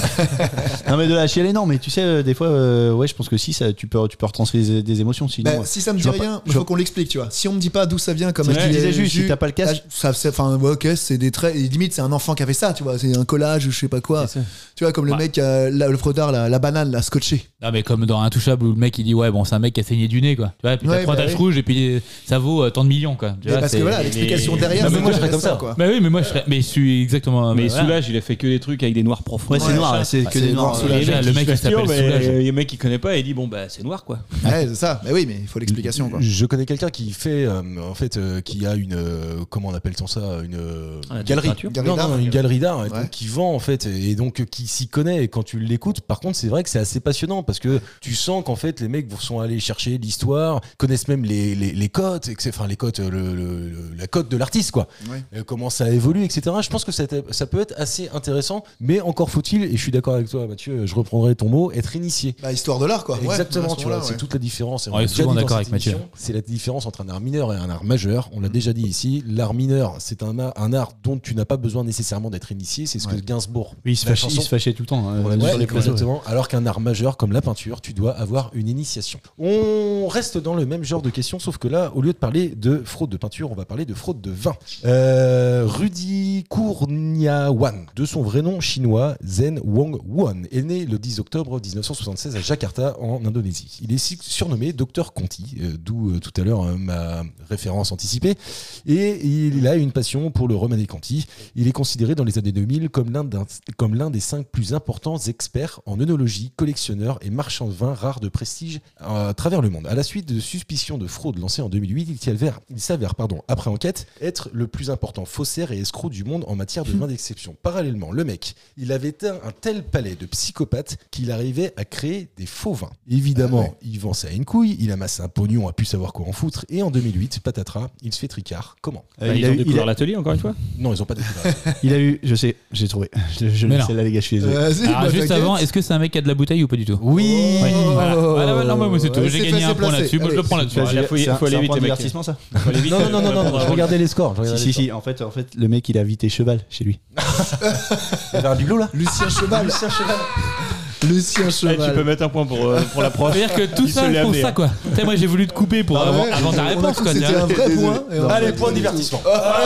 Non, mais de la chialer, non, mais tu sais, euh, des fois, euh, ouais, je pense que si, ça, tu peux, tu peux retranscrire des, des émotions. Sinon, Bah, euh, si ça me je dit vois pas- rien, je il faut vois- qu'on l'explique, tu vois. Si on me dit pas d'où ça vient, comme C'est ce que je dit disais Jules, juste, si t'as pas le casque. ah, ça, c'est- enfin, ouais, ok, c'est des traits. Et limite, c'est un enfant qui a fait ça, tu vois. C'est un collage ou je sais pas quoi. C'est ça. Tu vois, comme le Bah. mec, euh, la- le fraudeur, la, la banane, la scotché. Non, mais comme dans Intouchable où le mec il dit, ouais, bon, c'est un mec qui a saigné du nez, quoi. Tu vois, et puis t'as Ouais, trois bah taches oui. rouges et puis euh, ça vaut euh, tant de millions, quoi. Tu Mais vois, parce que c'est- voilà, l'explication mais- derrière, Non, mais c'est moi, je serais intéressant, comme ça. quoi. Bah oui, mais moi je serais. Mais je suis exactement. Mais voilà. Soulage, il a fait que des trucs avec des noirs profonds. Ouais, c'est Ouais, noir, ça. c'est Ah, que c'est des noir, noirs. Soulage. Et là, le mec il s'appelle Soulage. Il y a un mec qui connaît pas et il dit, bon, bah, c'est noir, quoi. Ouais, c'est ça. Bah oui, mais il faut l'explication, quoi. Je connais quelqu'un qui fait, euh, en fait, euh, qui a une, euh, comment on appelle ça, une euh, Ah, galerie. peinture. Galerie Non, non, d'art. une galerie d'art, et Ouais. donc qui vend en fait, et donc euh, qui s'y connaît. Et quand tu l'écoutes, par contre, c'est vrai que c'est assez passionnant parce que tu sens qu'en fait, les mecs sont allés chercher l'histoire, connaissent même les, les, les cotes, et que c'est- enfin les cotes, le, le- le- la cote de l'artiste, quoi. Ouais. Euh, comment ça évolue, et cetera. Je pense que ça, ça peut être assez intéressant, mais encore faut-il, et je suis d'accord avec toi, Mathieu, je reprendrai ton mot, être initié. Bah, histoire de l'art, quoi. Ouais, Exactement, à ce tu vois, moment-là, c'est ouais. toute la différence. Et on On est l'a déjà souvent dit dans d'accord cette avec Mathieu. émission, c'est la différence entre un art mineur et un art majeur. On l'a déjà dit ici. L'art mineur, c'est un art, un art dont tu n'as pas besoin nécessairement d'être initié. C'est ce Ouais. que Gainsbourg. Oui, il se la fâchait, chanson- il se fâchait tout le temps. euh, on l'a dit sur sur les les plateaux. exactement. Alors qu'un art majeur comme la peinture, tu dois avoir une initiation. On reste dans le même genre de questions, sauf que là, au lieu de parler de fraude de peinture, on va parler de fraude de vin. Euh, Rudy Kurniawan, de son vrai nom chinois, Zhen Wong Won, est né le dix octobre mille neuf cent soixante-seize à Jakarta, en Indonésie. Il est si- surnommé Docteur Conti, euh, d'où euh, tout à l'heure euh, ma référence anticipée, et il a une passion pour le Romanée Conti. Il est considéré dans les années deux mille comme l'un d'un- comme l'un des cinq plus importants experts en œnologie, collectionneurs et marchands de vins rares de prestige à travers le monde. À la suite de suspicions de fraude lancées en deux mille huit, il s'avère, il s'avère pardon, après enquête, être le plus important faussaire et escroc du monde en matière de vins d'exception. Parallèlement, le mec, il avait atteint un tel palais de psychopathe qu'il arrivait à créer des faux vins. Évidemment, Ah ouais. il vend ça à une couille, il amasse un pognon à plus savoir quoi en foutre, et en deux mille huit, patatras, il se fait tricard. Comment Euh, Bah, il, ils a ont eu, il, découvert a, l'atelier, encore une fois. Non, ils ont pas découvert. il a eu, je sais, j'ai trouvé. Je, je Mais le non. sais là, les gars, je suis désolé. Euh, Vas-y, Alors, bah, juste t'inquiète. avant, est-ce que c'est un mec qui a de la bouteille ou pas du tout Oui. Ouais, voilà. Voilà, voilà, non, mais moi c'est tout. Ouais, J'ai c'est gagné fait, un c'est point placé. là-dessus. Moi je le Allez, prends là-dessus. c'est- Allez, il faut y- C'est un- faut aller c'est un vite, point de les mecs. divertissement, ça. Faut aller vite, Non, non, non, euh, non, non, répondre je à- regardais les scores. Je regardais Si, les si, si. En fait, en fait, le mec, il a invité cheval chez lui. scores. Il y avait un bibelot là. Lucien Cheval. Lucien Cheval. Lucien Eh, Cheval. tu peux mettre un point pour, euh, pour la prof. C'est-à-dire que tout Il ça se l'est pour amené, ça hein. quoi. Tu sais, moi j'ai voulu te couper pour Ah avant, ouais, avant ta on a réponse cru quoi. que tu C'était vois. un vrai point. et on- Allez, point de divertissement.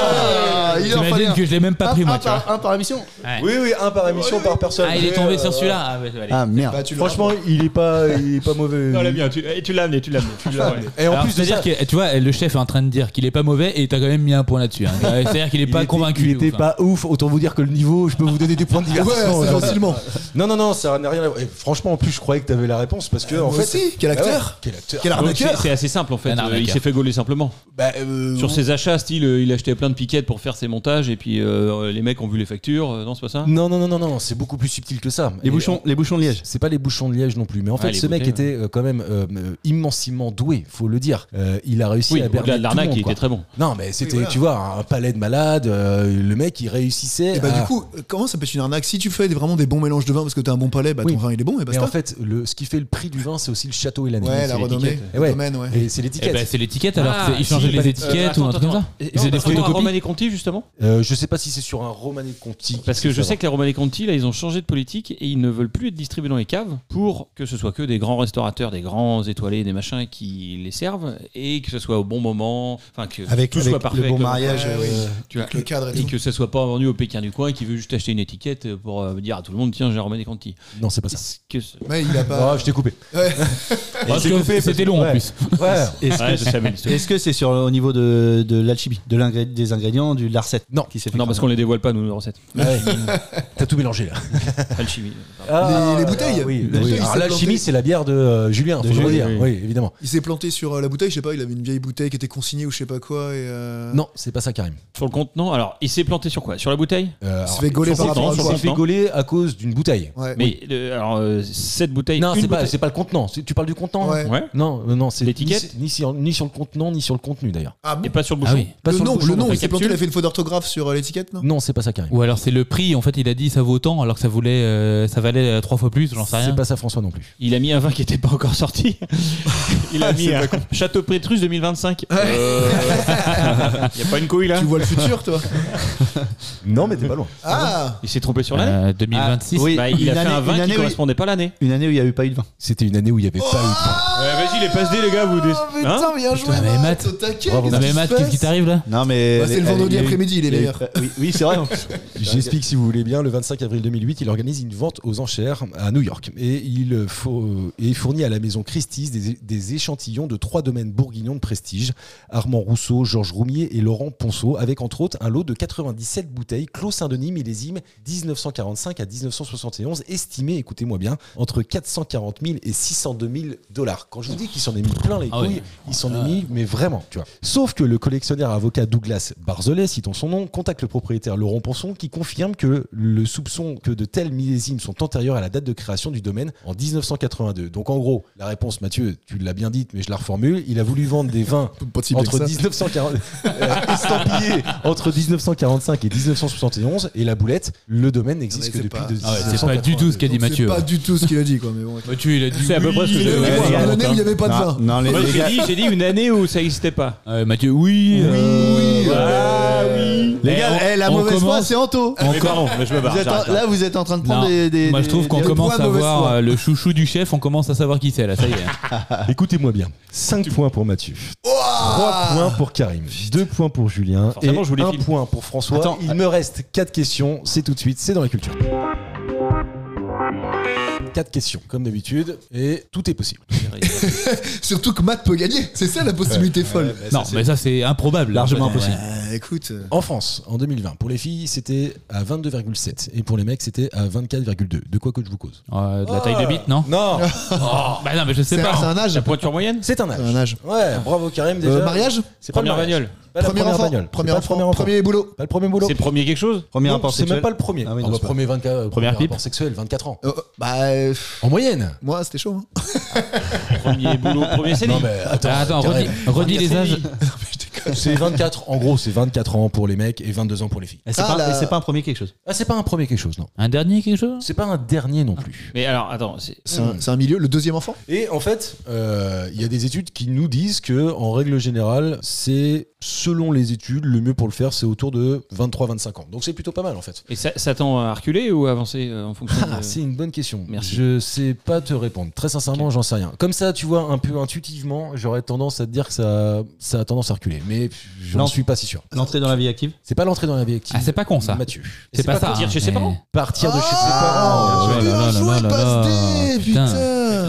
Ah, il en fallait T'imagines un. que je l'ai même pas pris un, moi un tu vois. par, un par émission. Ouais. Oui, oui, un par émission par personne. Ah il est Mais, tombé euh, sur celui-là. Ah, ouais, allez. Ah merde. Bah, tu l'as. Franchement, il est pas, il est pas mauvais. Non, là, bien, tu, et tu l'as amené, tu l'as amené. Tu l'as amené. Et en Alors, plus de c'est-à-dire ça, que tu vois, le chef est en train de dire qu'il est pas mauvais et t'as quand même mis un point là-dessus. hein. C'est-à-dire qu'il est il pas était- convaincu. Il de était ouf, hein. pas ouf. Autant vous dire que le niveau, je peux vous donner des points de Ouais, divertissement. c'est aujourd'hui. facilement. Non, non, non, ça n'a rien rien à voir. Et franchement, en plus, je croyais que t'avais la réponse parce que, Euh, en moi fait. aussi, quel Bah ouais, acteur Quel acteur Quel Donc, c'est arnaqueur c'est assez simple en fait. Un Euh, arnaqueur. il s'est fait gauler simplement. Bah, euh, Sur on- ses achats, style, euh, il achetait plein de piquettes pour faire ses montages et puis euh, les mecs ont vu les factures. Euh, non, c'est pas ça. Non, non, non, non, non, c'est beaucoup plus subtil que ça. Les Et bouchons, les bouchons de liège. C'est pas les bouchons de liège non plus, mais en fait, Ah, les ce mec bouteilles, était euh, quand même euh, euh, immensément doué, faut le dire. Euh, il a réussi Oui, à berner au-delà de tout le l'arnaque, monde, il quoi. était très bon. Non, mais c'était, voilà. tu vois, un palais de malades. euh, le mec, il réussissait. Et bah, à... du coup, euh, comment ça peut être une arnaque? Si tu fais des- vraiment des bons mélanges de vin parce que t'as un bon palais, bah Oui. ton vin il est bon et Mais basta. en fait, le, ce qui fait le prix du vin, c'est aussi le château et l'année. ouais, la c'est renommée, l'étiquette. Et le ouais. domaine, ouais. Et c'est Eh l'étiquette. ben, c'est l'étiquette alors. Ah, ils changeaient si, les pas- étiquettes euh, ou un truc comme ça. attends, Ils faisaient des attends, photocopies. Romanée Conti justement. Euh, je sais pas si c'est sur un Romanée Conti. Parce que je sais que les Romanée Conti, là, ils ont changé de politique et ils ne veulent plus être distribués dans les caves pour que ce soit que des grands restaurateurs, des grands étoilés, des machins qui les servent et que ce soit au bon moment, enfin que Avec, tout avec soit parfait. le bon avec mariage. Ouais, euh, oui. tu vois. Avec le cadre et Et tout. que ça soit pas vendu au Pékin du coin qui veut juste acheter une étiquette pour euh, dire à tout le monde tiens j'ai Romanée Conti. Non, c'est pas ça. Est-ce que c'est- Ouais, il a pas. Oh, je t'ai coupé. Ouais. Parce que c'était long en Ouais. plus. Ouais. Est-ce Ouais, que je savais l'histoire. est-ce que c'est sur au niveau de, de l'alchimie, de l'ingré- des ingrédients, du larcet Non. qui s'est fait Non parce qu'on les dévoile pas nous nos recettes. Ouais. T'as tout mélangé là. Alchimie. pardon. Les- les bouteilles. Ah, oui, Les oui. bouteilles, Alors c'est l'alchimie, planté. c'est la bière de euh, Julien, De faut le Julien, redire. oui. Oui, évidemment. Il s'est planté sur euh, la bouteille, je sais pas, il avait une vieille bouteille qui était consignée ou je sais pas quoi. Et euh... Non, c'est pas ça, Karim. Sur le contenant, alors il s'est planté sur quoi? Sur la bouteille? Euh, Il se alors, fait gauler sur par le rapport à contenant, quoi sur il s'est fait gauler à cause d'une bouteille. Ouais. Mais le- alors euh, cette bouteille. Non, une c'est pas, bouteille- c'est pas le contenant. C'est- Tu parles du contenant Ouais. là Ouais. Non, euh, non, c'est L'étiquette ni, ni sur, ni sur le contenant, ni sur le contenu d'ailleurs. Ah bon? Et pas sur le bouchon. Ah oui. Pas Le sur nom, bouchon, le nom, non. il s'est planté, capsule. il a fait une faute d'orthographe sur euh, l'étiquette, non? Non, c'est pas ça, Karim. Ou alors c'est le prix. En fait, il a dit ça vaut autant alors que ça voulait, euh, ça valait euh, trois fois plus. J'en sais rien. C'est pas ça, François non plus. Il a mis un vin qui était pas encore sorti. Il a mis un Château Pétrus deux mille vingt-cinq. Euh... y a pas une couille là? Tu vois le futur, toi? Non, mais t'es pas loin. Ah! Il s'est trompé sur l'année. Euh, deux mille vingt-six. Ah, oui. Bah, il Une a fait année- un vin une qui année où- correspondait pas à l'année. Une année où il n'y a eu pas eu de vin. C'était une année où il y avait pas eu de vin. Ouais, vas-y les passe D les gars vous. Des... Oh putain, bien joué, mais Matt! Matt. Au taquet, Bravo. qu'est-ce Non mais qui Matt, se qu'est-ce qui passe? t'arrive là? Non mais Bah, c'est le elle- vendredi il y a eu- après-midi, il est il y a eu- meilleur. Oui, oui, c'est vrai. J'explique si vous voulez bien. Le vingt-cinq avril deux mille huit, il organise une vente aux enchères à New York et il euh, faut- euh, et fournit à la maison Christie's des, des échantillons de trois domaines bourguignons de prestige, Armand Rousseau, Georges Roumier et Laurent Ponceau, avec entre autres un lot de quatre-vingt-dix-sept bouteilles Clos Saint-Denis millésime dix-neuf cent quarante-cinq à dix-neuf cent soixante et onze, estimées, écoutez-moi bien, entre quatre cent quarante mille et six cent deux mille dollars. Quand je vous dis qu'il s'en est mis plein les Ah couilles, oui. il s'en est mis, mais vraiment, tu vois. Sauf que le collectionneur avocat Douglas Barzelet, citons son nom, contacte le propriétaire Laurent Ponceau qui confirme que le soupçon que de tels millésimes sont antérieurs à la date de création du domaine en dix-neuf cent quatre-vingt-deux. Donc en gros, la réponse, Mathieu, tu l'as bien dite, mais je la reformule. Il a voulu vendre des vins Pas si bien que entre ça. dix-neuf cent quarante, euh, estampillés entre dix-neuf cent quarante-cinq et dix-neuf cent soixante et onze, et la boulette, le domaine n'existe Ouais, que c'est depuis pas- de Ah ouais, c'est dix-neuf cent pas du tout ce qu'a dit Donc, c'est Mathieu. pas du tout ce qu'il a dit, quoi, mais bon. ok. Mathieu, il a dit. C'est à peu près ce que oui, je- euh, Ouais, Ouais, les gars, une année où il n'y avait pas de Non, vin. non, les, Moi, les j'ai gars, dit, j'ai dit une année où ça n'existait pas. Euh, Mathieu, oui. euh, oui, Ah oui. les Eh, gars, on- eh, la on mauvaise foi, commence- c'est Anto. On Mais pardon, mais je me barre. Vous êtes en- j'arrête. là, vous êtes en train de prendre Non, des, des- Moi, je trouve des- qu'on des commence points à de mauvaise voir foi. euh, le chouchou du chef. On commence à savoir qui c'est là. Ça y est. Écoutez-moi bien. cinq points pour Mathieu. trois points pour Karim. deux points pour Julien. Forcément, et je voulais un film. point pour François. Attends, il me reste quatre questions. C'est tout de suite. C'est dans la culture. Quatre questions, comme d'habitude. Et tout est possible. Surtout que Matt peut gagner. C'est ça la possibilité folle. Non, mais ça c'est improbable. Largement en fait. impossible. Euh, écoute. euh, En France, en deux mille vingt, pour les filles, c'était à vingt-deux virgule sept. Et pour les mecs, c'était à vingt-quatre virgule deux. De quoi que je vous cause? Euh, de la taille de bite, non? Non. Bah non, mais je sais C'est pas. c'est un âge. La pointure moyenne? C'est un âge. C'est un âge. Ouais, bravo Karim déjà. Euh, mariage. C'est pas le Première mariage. bagnole. Pas la Premier première enfant. bagnole. C'est Premier pas le enfant. premier enfant. Premier boulot. Pas le premier boulot. C'est premier quelque chose? Premier Non, rapport c'est même sexuel. pas le premier. Ah oui, Ah non, bah, c'est pas- premier vingt-quatre, premier Première pipe. rapport sexuel, vingt-quatre ans. Euh, bah, euh, En moyenne. moi, c'était chaud. Hein. Premier boulot, premier C D I. Non mais attends, Ah, attends, Karim, redis, redis les âges. c'est vingt-quatre. En gros, c'est vingt-quatre ans pour les mecs et vingt-deux ans pour les filles. Et c'est Ah, pas, la- et c'est pas un premier quelque chose. Ah, c'est pas un premier quelque chose, non. Un dernier quelque chose? C'est pas un dernier non plus. Mais alors, attends, c'est. C'est un, c'est un milieu. Le deuxième enfant. Et en fait, euh, il y a des études qui nous disent que, en règle générale, c'est selon les études, le mieux pour le faire, c'est autour de vingt-trois vingt-cinq ans. Donc c'est plutôt pas mal en fait. Et ça, ça tend à reculer ou à avancer euh, en fonction Ah, de... c'est une bonne question. Merci. Je sais pas te répondre. Très sincèrement, j'en sais rien. Comme ça, tu vois, un peu intuitivement, j'aurais tendance à te dire que ça, ça a tendance à reculer. Mais je Non. n'en suis pas si sûr. L'entrée dans la vie active. C'est pas l'entrée dans la vie active. Ah, c'est pas con ça. Mathieu. C'est pas ça. partir hein, chez ses mais- parents. Partir de chez ses Ah, parents. Oh là bien là joué, là là passe là. D, Putain. putain.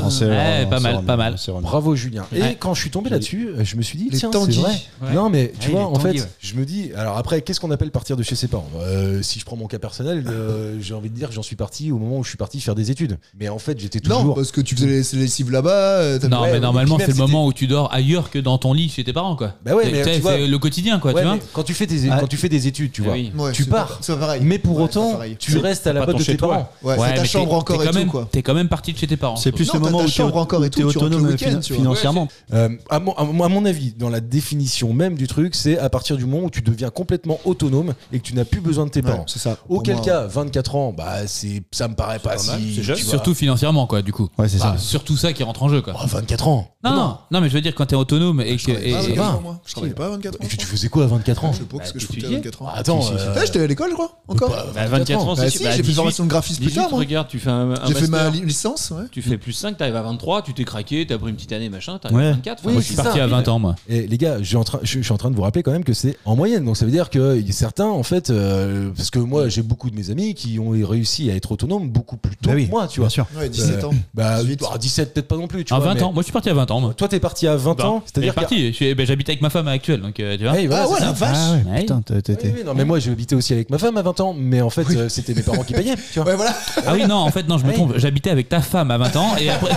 ça. Non, c'est Ouais, vraiment- pas c'est mal, vraiment- pas mal. c'est vraiment- Bravo Julien. Et Ouais. quand je suis tombé là-dessus, je me suis dit Les tiens, c'est tanguis. vrai. Ouais. Non mais tu Ouais, vois les en fait, tanguis, ouais. je me dis alors après qu'est-ce qu'on appelle partir de chez ses parents Euh, Si je prends mon cas personnel, euh, j'ai envie de dire que j'en suis parti au moment où je suis parti faire des études. Mais en fait, j'étais Non, toujours parce que tu faisais les, les lessives là-bas. euh, t'as- Non, Ouais, mais mais normalement, puis c'est même, le c'était- moment où tu dors ailleurs que dans ton lit chez tes parents, quoi. Bah ouais, C'est- mais tu sais, tu vois- c'est le quotidien, quoi, Ouais, tu vois. mais quand tu fais des Ouais. quand tu fais des études, tu Ah vois. oui. Ouais, Tu c'est pars. pas- C'est pas pareil. Mais pour Ouais, c'est autant, pas pareil. tu restes à la pas botte ton de tes chez toi. parents. Ouais, Ouais, c'est ta mais chambre t'es- encore t'es et quand tout, même- quoi. T'es quand même parti de chez tes parents. C'est plus Non, le t'as moment ta où tu chambre encore et tout, es tu rentres le autonome week-end, finan- tu vois. financièrement. Euh, à, mon, à mon- à mon avis, dans la définition même du truc, c'est à partir du moment où tu deviens complètement autonome et que tu n'as plus besoin de tes Ouais, parents. c'est ça. Pour Auquel moi, cas, vingt-quatre ans, bah c'est, ça me paraît pas pas mal, si. c'est jeune. tu vois. Surtout financièrement, quoi, du coup. Ouais, c'est Bah, ça. surtout ça qui rentre en jeu, quoi. Oh, vingt-quatre ans. Non, non, non, mais je veux dire, quand t'es autonome et Je que. travaillais pas à et- vingt-quatre va. ans, moi. Je travaillais pas à vingt-quatre ans. Et tu, tu faisais quoi à vingt-quatre ans Je sais pas ce que je tu foutais à étudiais vingt-quatre ans. Ah, Attends, Si, si, si. euh, Ouais, j'étais à l'école, je crois, encore. pas- Bah, vingt-quatre ans, Bah, c'est si, bah, j'ai fait une dix-huit, formation de graphisme plus dix-huit, tard, moi. regarde, tu fais un, un J'ai fait ma master, li- licence, ouais. tu fais plus cinq, t'arrives à vingt-trois, tu t'es craqué, t'as pris une petite année, machin, t'arrives Ouais. à vingt-quatre. Oui, Moi, enfin, je suis c'est parti ça. à vingt ans, moi. Et les gars, je suis, en train, je, je suis en train de vous rappeler quand même que c'est en moyenne. Donc ça veut dire que y a certains, en fait, euh, parce que moi j'ai beaucoup de mes amis qui ont réussi à être autonomes beaucoup plus tôt Bah oui, que moi, tu bien vois. sûr. Ouais, dix-sept ans. Bah, dix-huit. ah, dix-sept peut-être pas non plus, tu À vois. vingt mais ans. Moi, je suis parti à vingt ans, moi. Toi, t'es parti à vingt ans, C'est c'est-à-dire parti. Je suis- ben, J'habite avec ma femme actuelle, donc euh, tu vois. Ouais, voilà, Ah c'est ouais, ça. la vache. Ah ouais, Ouais. putain, t'as- t'as- Oui, oui, non, mais moi j'habitais aussi avec ma femme à vingt ans, mais en fait euh, c'était mes parents qui payaient, tu vois. Ouais, voilà. Ah oui, non, en fait, non, je me Ouais. trompe. J'habitais avec ta femme à vingt ans et après.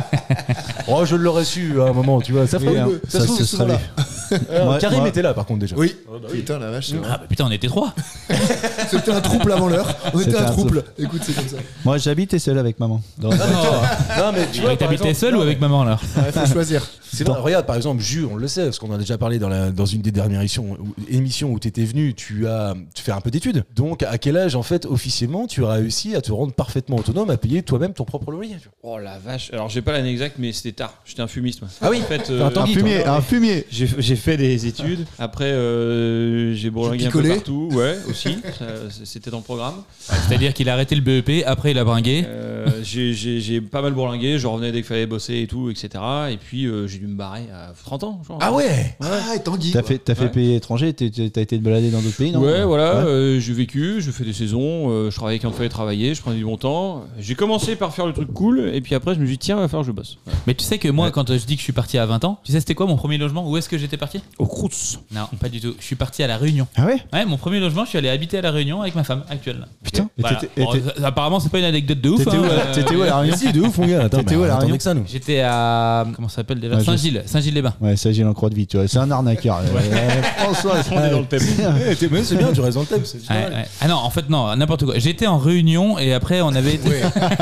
Oh, je l'aurais su à un moment, tu vois. Ça, Oui, fait hein, ça, ça se trouve, se ce serait là. Ouais, Karim moi- était là par contre déjà. Oui. Putain, la vache. c'est vrai. Ah bah putain, on était trois. C'était un trouble avant l'heure. On était C'était un un trouble. Écoute, c'est comme ça. Moi, j'habitais seul avec maman. Dans- Non, mais tu vois, par T'habitais exemple- seul non, ou avec maman là Il faut choisir. C'est vrai, regarde, par exemple, Jus, on le sait, parce qu'on en a déjà parlé dans, la, dans une des dernières émissions, où- émissions où tu étais venu, tu as tu fais un peu d'études. Donc, à quel âge, en fait, officiellement, tu as réussi à te rendre parfaitement autonome, à payer toi-même ton propre loyer tu vois. Oh la vache. Alors j'ai pas l'année exacte, mais c'était tard. J'étais un fumiste, moi. Ah oui. En fait, Un euh, Un Tanguy, fumier, toi. un fumier. J'ai j'ai fait des études. Après, euh, j'ai bourlingué un peu picolé. partout. Ouais, aussi. Ça, C'était dans le programme. C'est-à-dire qu'il a arrêté le B E P, après il a bringué. Euh, j'ai- J'ai j'ai pas mal bourlingué. Je revenais dès qu'il fallait bosser et tout, et cetera. Et puis euh, j'ai dû me barrer à trente ans. Genre. Ah ouais. Ah, et Tanguy. T'as quoi. fait, t'as fait Ouais. pays étranger, t'es- t'as été te balader dans d'autres pays, non Ouais, voilà, Ouais. euh, j'ai vécu, j'ai fait des saisons, euh, je travaillais quand il fallait travailler, je prenais du bon temps. J'ai commencé par faire le truc cool, et puis après je me suis dit, tiens, va falloir que je bosse. Ouais. Mais tu sais que moi, quand je dis que je suis parti à vingt ans, tu sais c'était quoi mon premier logement? Où est-ce que j'étais parti? Au Crous. Non, pas du tout. Je suis parti à La Réunion. Ah ouais Ouais, mon premier logement, je suis allé habiter à La Réunion avec ma femme actuelle. là. Putain. Et Voilà. t'étais- et Bon, t'étais- ça- apparemment, c'est pas une anecdote de ouf. T'étais hein, où, à- euh, t'étais où à La Réunion? Mais si, de ouf, mon gars. Attends, T'étais mais où, à La on attendait Réunion que ça, nous. J'étais à. Comment ça s'appelle déjà? Ouais, je Saint-Gilles. Saint-Gilles-les-Bains. Ouais, ça, j'ai l'encroix de vie, tu vois. C'est un arnaqueur. Euh, François, On est dans le thème. Eh, t'es- mais c'est bien, tu restes dans le thème. C'est Ouais, génial. ouais. Ah non, en fait, non, n'importe quoi. J'étais en Réunion et après, on avait été.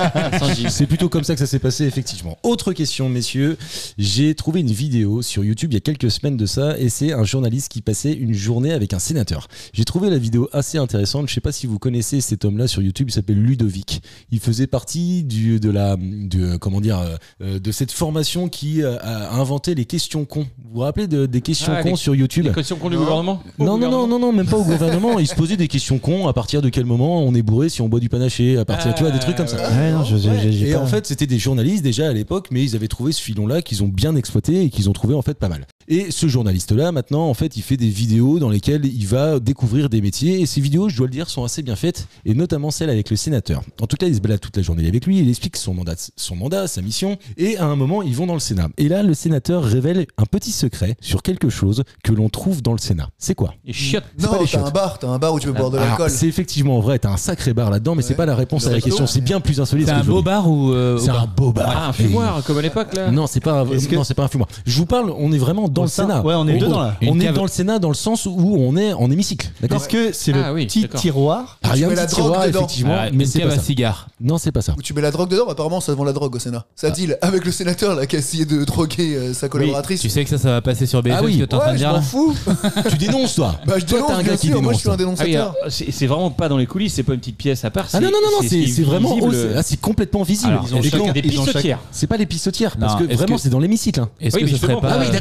C'est plutôt comme ça que ça s'est passé, effectivement. Autre question, messieurs. J'ai trouvé une vidéo sur YouTube il y a quelques semaines de ça, et c'est un journaliste qui passait une journée avec un sénateur. J'ai trouvé la vidéo assez intéressante. Je sais pas si vous connaissez cet homme-là sur YouTube. Il s'appelle Ludovic. Il faisait partie du, de la, de, comment dire, euh, de cette formation qui euh, a inventé les questions cons. Vous vous rappelez de- des questions Ah, cons les- sur YouTube? Les questions contre le gouvernement Au Non, non, non, gouvernement non, non, même pas au gouvernement. Il se posait des questions cons. À partir de quel moment on est bourré si on boit du panaché? À partir, tu vois, des trucs comme ça. Ouais, non, je- j'ai- j'ai- j'ai Et pas- en fait, c'était des journalistes déjà à l'époque, mais ils avaient trouvé ce filon-là qu'ils ont bien exploité et qu'ils ont trouvé en fait pas mal. Et ce journaliste-là, maintenant, en fait, il fait des vidéos dans lesquelles il va découvrir des métiers. Et ces vidéos, je dois le dire, sont assez bien faites, et notamment celle avec le sénateur. En tout cas, il se balade toute la journée avec lui, il explique son mandat, son mandat, sa mission, et à un moment, ils vont dans le Sénat. Et là, le sénateur révèle un petit secret sur quelque chose que l'on trouve dans le Sénat. C'est quoi? Les chiottes. C'est pas Non, les t'as chiottes. un bar, t'as un bar où tu peux boire de Alors, l'alcool. c'est effectivement vrai, t'as un sacré bar là-dedans, mais c'est Ouais. pas la réponse Le à la resto. question. C'est bien plus insolite. C'est ce que un je vous beau dis. bar ou. euh, C'est au un bar beau bar. Ah, un fumoir, comme à l'époque là. Non, c'est pas un, Est-ce que- non, c'est pas un fumoir. Je vous parle, on est vraiment dans Au le sein- Sénat. ouais, on est En dedans, gros, là. On Une est cave. dans le Sénat dans le sens où on est en hémicycle. D'accord. Est-ce que c'est Ah le oui, petit d'accord. tiroir? Alors, il y a tu un mets la petit drogue tiroir, dedans. effectivement, Voilà, mais une c'est cave pas à ça. cigares. Non, c'est pas ça. Où tu mets la drogue dedans, apparemment ça vend la drogue au Sénat. Ça deal avec le sénateur là qui a essayé de droguer euh, sa Oui, collaboratrice. tu sais que ça, ça va passer sur B F M, Ah oui. ce que t'es en train de Ouais, je dire m'en là. fous. Tu dénonces, toi. Bah je Toi, dénonce, t'es un bien gars qui sûr, moi je dénonce. suis un Ah oui, dénonçateur. alors, c'est c'est vraiment pas dans les coulisses, c'est pas une petite pièce à part. Ah non, non, non, non, ce c'est qui est c'est vraiment visible. haut, c'est ah, c'est complètement visible. Alors, Ils ont Et chacun quand- des ils ont chaque- pissotières. C'est pas les pissotières, parce Non, que est-ce vraiment que- c'est dans l'hémicycle. hein. Est-ce Oui, que mais ce serait justement, pas. Ah oui, d'accord. Ils Ah vont oui, pas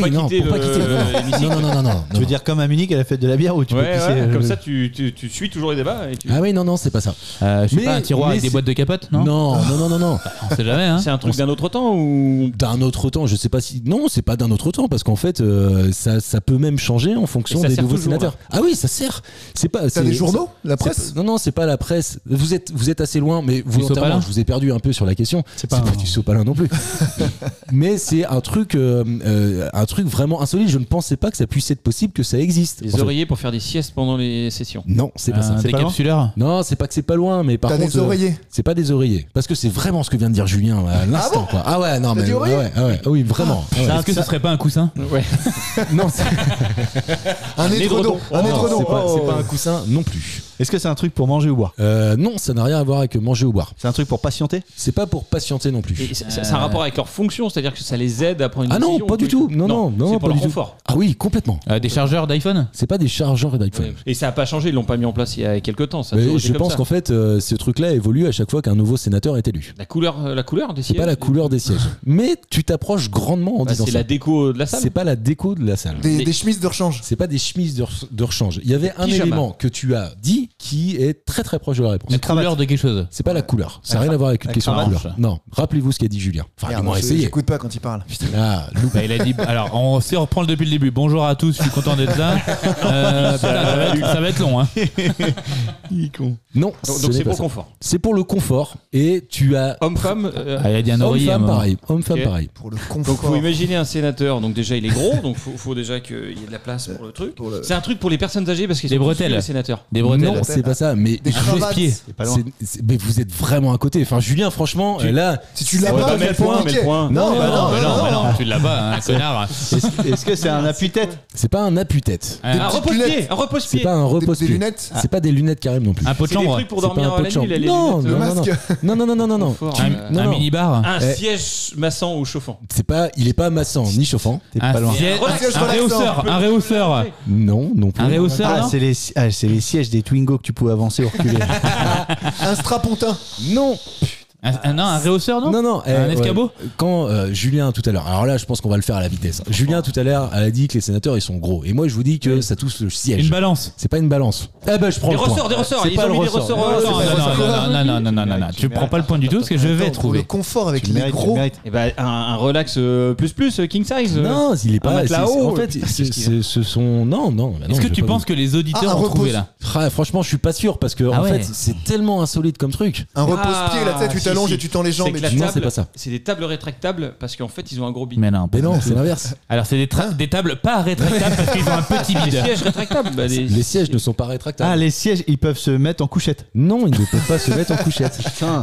pas non, quitter pour pas le- quitter le- l'hémicycle. Non, non, non, non, non. Tu veux dire comme à Munich à la fête de la bière où tu Ouais, peux pisser ouais, euh, comme le- ça, tu, tu, tu suis toujours les débats. Et tu... Ah oui, non, non, c'est pas ça. Euh, je sais Mais- pas, un tiroir mais avec des c'est- boîtes de capote, non Non, non, non, non, non. On sait jamais, hein. C'est un truc d'un autre temps ou D'un autre temps, je sais pas si. Non, c'est pas d'un autre temps parce qu'en fait, euh, ça, ça peut même changer en fonction Et ça des sert nouveaux toujours, sénateurs. là. Ah oui, ça sert. C'est pas. T'as c'est- des journaux, la c'est presse. pas- Non, non, c'est pas la presse. Vous êtes, vous êtes assez loin, mais volontairement, sopalin je vous ai perdu un peu sur la question. C'est pas un- du sopalin non plus. Mais c'est un truc, euh, euh, un truc vraiment insolite. Je ne pensais pas que ça puisse être possible que ça existe. les En fait, oreillers pour faire des siestes pendant les sessions. Non, c'est pas ça. Un c'est pas loin décapsuleur. Non, c'est pas que c'est pas loin, mais par T'as contre, des euh, oreillers. c'est pas des oreillers, parce que c'est vraiment ce que vient de dire Julien à l'instant. bon quoi. Ah ouais, non T'as mais dit ah oreiller ouais, ah ouais, ah oui, vraiment. Ah ouais. Est-ce que ce serait pas un coussin Ouais. Non, c'est Un édredon. Un non, édredon. c'est pas, c'est Oh. pas un coussin non plus. Est-ce que c'est un truc pour manger ou boire? Euh, non, ça n'a rien à voir avec manger ou boire. C'est un truc pour patienter? C'est pas pour patienter non plus. Et c'est c'est un rapport avec leur fonction, c'est-à-dire que ça les aide à prendre une Ah non, décision. pas du tout. Non, non, non, c'est pas pour leur du tout. confort. Ah oui, complètement. Euh, Des chargeurs d'iPhone C'est pas des chargeurs d'iPhone. Ouais. Et ça n'a pas changé, ils l'ont pas mis en place il y a quelques temps. Ça a Mais toujours été je comme pense ça. qu'en fait, euh, ce truc-là évolue à chaque fois qu'un nouveau sénateur est élu. La couleur, euh, la couleur des C'est sièges. pas la couleur des sièges. Mais tu t'approches grandement en Bah, disant c'est ça. la déco de la salle. C'est pas la déco de la salle. Des, Mais- des chemises de rechange. C'est pas des chemises de, re- de rechange. Il y avait un Pyjama. élément que tu as dit qui est très très proche de la réponse. La couleur de quelque chose. C'est pas la couleur. Ça n'a rien à voir avec une la question de cravate. couleur. Non. Rappelez-vous ce qu'a dit Julien. Enfin, Merde, du moins je- essayez. J'écoute pas quand il parle. Ah, loup. Bah, il a dit. Alors, on s'y reprend depuis le début. Bonjour à tous, je suis content d'être là. Euh, putain, ça, va être, ça va être long, hein. Non, Donc ce donc n'est c'est pas pour ça. confort. C'est pour le confort. Et tu as. Homme-femme. euh, Ah, il a dit un oreiller. à un Homme-femme moment. pareil. Homme-femme Ok. pareil. Pour le Donc confort. faut imaginer un sénateur, donc déjà il est gros, donc faut, faut déjà qu'il y ait de la place pour le truc. Pour le- C'est un truc pour les personnes âgées parce qu'ils Des sont tous bretelles. vieux, les sénateurs. Des bretelles. Non, c'est pas ça. Mais Des cravates. pied. Pas loin. c'est- c'est- mais vous êtes vraiment à côté. Enfin, Julien, franchement, Tu- là. Si tu l'as Ouais, pas, bah, tu mets le le point, mets le point. Non, Non, bah non, non, Mais non, non, non, mais non. non, tu l'as pas, hein, connard. Est-ce est-ce que c'est un appui-tête? C'est pas un appui-tête. Un, Un repose-pied, lunettes. un C'est repose-pied. pas un Des, repose-pied. des lunettes. C'est pas des lunettes carrées non plus. un pot de C'est des chambre. trucs pour C'est dormir pas un pot la de chambre. nuit, là, les Non, lunettes. Le non, non, masque. non, non, non, non, non, non. Confort, Tu- euh, non, Un non. mini-bar. Un Eh. siège massant ou chauffant. C'est pas, il est pas massant ni chauffant. T'es Un pas loin. siège- Un siège un relaxant. réhausseur. Un réhausseur. Non, non plus. Un réhausseur, Ah, non c'est les, ah, c'est les sièges des Twingo que tu pouvais avancer ou reculer. Un strapontin. Non, Un, un- non, un réhausseur, non non, non. eh, Un ouais. escabeau Quand euh, Julien tout à l'heure, alors là, je pense qu'on va le faire à la vitesse. Julien tout à l'heure a dit que les sénateurs ils sont gros, et moi je vous dis que ça touche le siège. Une balance. C'est pas une balance. Eh ben, je prends Des le point. ressorts, des ressorts. C'est Ils pas ont le mis des ressort. ressorts. Non, euh, c'est Non, pas non, le non, ressort. non, non, non, non, non, non, non. Tu prends pas le point du tout parce que je vais Attends, pour trouver. le confort avec Tu les mérites, tu gros. mérites. Et ben un, un relax euh, plus plus euh, king size. euh. Non, il est pas. matelas c'est- haut, en fait, putain, c'est- qu'est-ce qu'il c'est- ce sont. Non, non. bah non, Est-ce que je vais tu pas penses vous- que les auditeurs Ah, un ont trouvé repose- là Ah, franchement, je suis pas sûr parce que Ah en ouais. fait, c'est tellement insolite comme truc. Un repose-pied, là, tu sais, tu si, t'allonges si. et tu tends les jambes. C'est que et la tu- Non, table, c'est pas ça. c'est des tables rétractables parce qu'en fait ils ont un gros bide. Mais non. Mais non, c'est l'inverse. Alors c'est des, tra- des tables pas rétractables parce qu'ils ont un petit Des bide. sièges rétractables. Bah, des- Les sièges ne sont pas rétractables. Ah, les sièges, ils peuvent se mettre en couchette. Non, ils ne peuvent pas se mettre en couchette. Putain.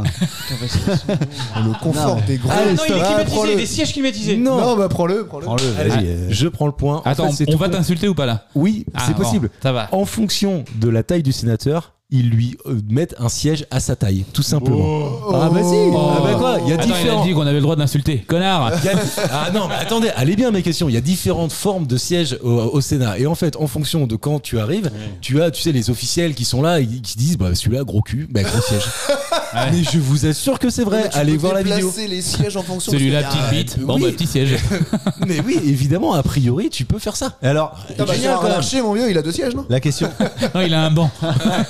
Le confort des gros. Ah non, il est Ah, climatisé, prends-le. des sièges climatisés. Non, bah prends-le, prends-le. Prends-le, Allez, vas-y. euh. je prends le point. En Attends, fait, c'est on tout va con. t'insulter ou pas là Oui, Ah, c'est bon, possible. Ça va. En fonction de la taille du sénateur, ils lui euh, mettent un siège à sa taille, tout simplement. Ah bah si. Ah bah quoi, il y a Attends, il a différents. dit qu'on avait le droit d'insulter. Connard. Il y a- Ah non, mais attendez, allez bien mes questions. Il y a différentes formes de sièges au, au Sénat. Et en fait, en fonction de quand tu arrives, tu as, tu sais, les officiels qui sont là et qui disent, bah celui-là, gros cul, bah gros siège. Mais je vous assure que c'est vrai. Mais tu Allez peux voir la vidéo. déplacer les sièges en fonction. Celui-là, parce qu'il y a- petite bite. Bon, oui. bah, petit siège. Mais oui, évidemment, a priori, tu peux faire ça. Et alors, Putain, bah, Génial, Gérard quand même. Larcher, mon vieux, il a deux sièges, non? la question. Non, il a un banc.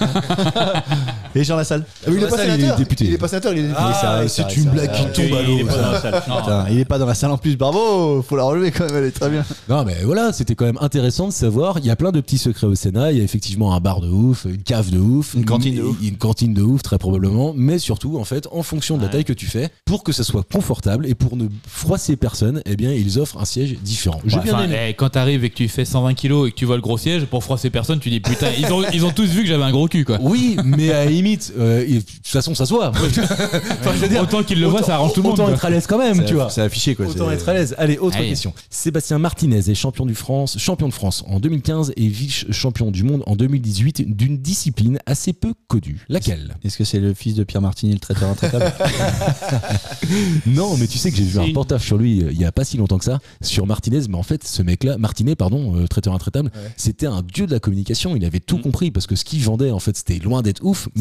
Et Jean Lassalle. Ah, mais il est Dans pas la salle, il est sénateur. député. Il est pas sénateur, il est député. Oui, c'est vrai, c'est c'est vrai, une c'est blague vrai. qui tombe à l'eau. ça. Putain, il est pas dans la salle en plus. Bravo, faut la relever quand même, elle est très bien. Non mais voilà, c'était quand même intéressant de savoir. Il y a plein de petits secrets au Sénat. Il y a effectivement un bar de ouf, une cave de ouf, Une cantine de ouf. une cantine de ouf très probablement. Mais surtout, en fait, en fonction de la Ouais. taille que tu fais, pour que ça soit confortable et pour ne froisser personne, eh bien, ils offrent un siège différent. J'ai Ouais, bien enfin, aimé. eh, quand t'arrives et que tu fais cent vingt kilos et que tu vois le gros siège, pour froisser personne, tu dis putain, ils ont, ils ont tous vu que j'avais un gros cul quoi. Oui, mais à la limite, euh, et de toute façon, ça se voit. Enfin, je veux dire, Autant qu'ils le voient, ça arrange tout le monde. Autant quoi. être à l'aise quand même, tu vois. C'est affiché quoi. Autant c'est- être à l'aise. Allez, autre Allez. question. Sébastien Martinez est champion du France, champion de France en deux mille quinze et vice-champion du monde en deux mille dix-huit d'une discipline assez peu connue. Laquelle? Est-ce que c'est le fils de Pierre Martini, le traiteur intraitable? Non, mais tu sais que j'ai vu C'est un une- reportage sur lui euh, il y a pas si longtemps que ça, sur Martinez, mais en fait, ce mec-là, Martinet, pardon, euh, traiteur intraitable, c'était un dieu de la communication. Il avait tout Mm. compris parce que ce qu'il vendait, en fait, c'était loin d'être ouf, mais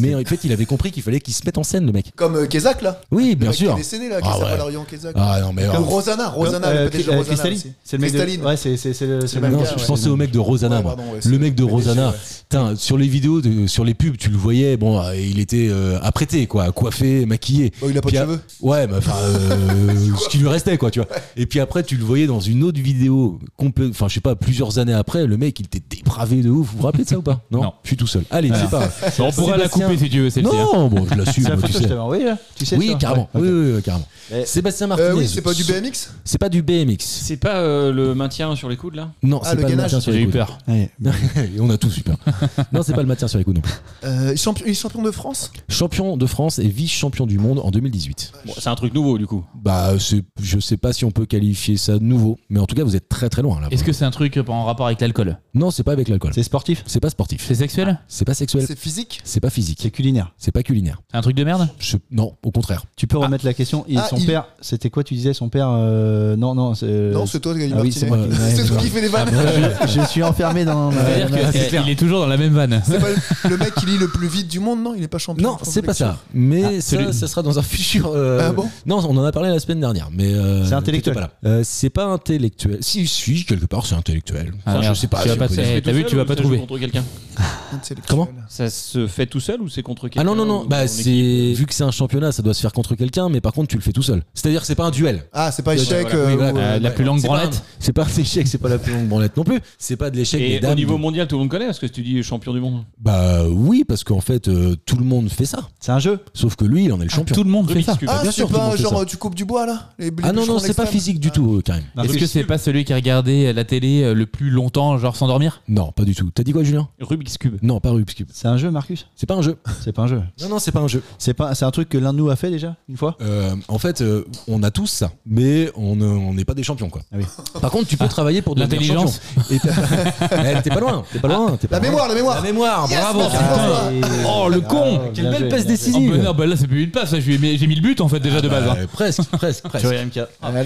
Mais en fait, il avait compris qu'il fallait qu'il se mette en scène, le mec. Comme euh, Kezak là. Oui, Le bien mec qui sûr. est décédé là, qui Ah s'appelle ouais. Arion Kezak. Ah non, mais. Comme alors, Rosanna, Rosanna, Euh, le P D G de euh, Rosanna. Cristalline. aussi. C'est le mec de- Cristalline. Ouais, c'est c'est c'est le c'est le même même Non, gars, gars, je ouais. pensais au mec de Rosanna, Ouais, moi. pardon, ouais, c'est le mec de P D G, Rosanna. ouais. Putain, sur les vidéos, de- sur les pubs, tu le voyais, bon, euh, il était euh, apprêté, quoi, coiffé, maquillé. Bon, il a pas de Puis à- cheveux. Ouais, mais enfin, euh, ce qui lui restait, quoi, tu vois. Et puis après, tu le voyais dans une autre vidéo, complè- enfin, je sais pas, plusieurs années après, le mec, il était dépravé de ouf. Vous vous rappelez de ça ou pas? Non, Non. je suis tout seul. Allez, c'est pas. Bon, on pourra la Sébastien- couper si tu veux, celle-ci. hein. Non, bon, je l'assume, C'est la moi, photo tu que je sais. t'avais envoyée là. Tu sais Oui, ça carrément. Ouais, Oui, ok. oui, oui, carrément. Eh, Sébastien Martinez. Euh, oui, c'est pas du B M X. C'est pas du B M X. C'est pas euh, le maintien sur les coudes là? Non, Ah, c'est le pas le gainage. maintien sur J'ai les eu coudes. peur. Ouais. Et on a tous eu peur. Non, c'est pas le maintien sur les coudes non plus. Euh, il est champion, il est champion de France. Champion de France et vice-champion du monde en deux mille dix-huit. Bon, c'est un truc nouveau du coup. Bah, c'est- je sais pas si on peut qualifier ça de nouveau, mais en tout cas, vous êtes très très loin là. Est-ce que c'est un truc en rapport avec l'alcool? Non, c'est pas avec l'alcool. C'est sportif. C'est pas sportif. C'est sexuel? C'est pas sexuel. C'est physique. C'est pas physique. C'est culinaire. C'est pas culinaire. C'est un truc de merde? Je- Non, au contraire. Tu peux remettre la question. Et Ah, son il- père, c'était quoi tu disais son père euh, Non, non, c'est. Non, c'est toi, Gagné Ah oui, c'est moi Martinet. qui- ouais, C'est toi ouais. qui fais des vannes. Je suis enfermé dans. ma- C'est-à-dire ma- qu'il est toujours dans la même vanne. C'est pas le- le mec qui lit le plus vite du monde, non? Il est pas champion. Non, de France c'est de pas lecture. ça. Mais Ah, ça, celui- ça sera dans un futur. euh, Ah bon Non, on en a parlé la semaine dernière. Mais euh, C'est intellectuel. t'étais pas là. Euh, c'est pas intellectuel. Si, si, quelque part, c'est intellectuel. Ah, Enfin, je merde. sais pas. Tu vas si on pas peut te- dire. Eh, t'as vu, tu vas pas Ça joue trouver. contre quelqu'un. Intellectuel. Comment Ça se fait tout seul ou c'est contre quelqu'un? Ah non, non, non. ou Bah, en c'est. équipe Vu que c'est un championnat, ça doit se faire contre quelqu'un, mais par contre, tu le fais tout seul. C'est-à-dire que c'est pas un duel. Ah, c'est pas Ouais, échec. voilà. euh, Oui, voilà. ou, euh, Euh, la plus longue C'est pas un- branlette. C'est pas un échec, c'est pas la plus longue branlette non plus. C'est pas de l'échec des Et dames. au niveau de- mondial, tout le monde connaît parce que tu dis champion du monde. Bah oui, parce qu'en fait, euh, tout le monde fait ça. C'est un jeu. Sauf que lui, il en est le champion. Tout le monde fait Rubik's ça. Cube. Ah, bien c'est sûr, tout le pas monde fait genre ça. tu coupes du bois là les- les Ah non, bûcherons non, c'est pas l'extrême. physique du tout, euh, Karim. Est-ce que c'est pas celui qui a regardé la télé euh, le plus longtemps, genre s'endormir? Non, pas du tout. T'as dit quoi, Julien? Rubik's Cube. Non, pas Rubik's Cube. C'est un jeu, Marcus. C'est pas un jeu. C'est pas un jeu. Non, non, c'est pas un jeu. C'est pas. C'est un truc que l'un de nous a fait déjà une fois. Euh, en fait, euh, on a tous ça, mais on ne- on n'est pas des champions, quoi. Ah oui. Par contre, tu peux travailler pour devenir L'intelligence. champion. Et t'as- Eh, t'es pas loin. T'es pas loin. t'es pas La loin. mémoire, la mémoire. La mémoire. Yes, Bravo. merci, putain. François. Oh le con! Ah, Quelle bien belle joué, passe bien décisive. Oh, bah non, bah là c'est plus une passe, là, j'ai mis j'ai mis le but en fait déjà de base. Bah, hein. presque, presque, presque. joué. M K.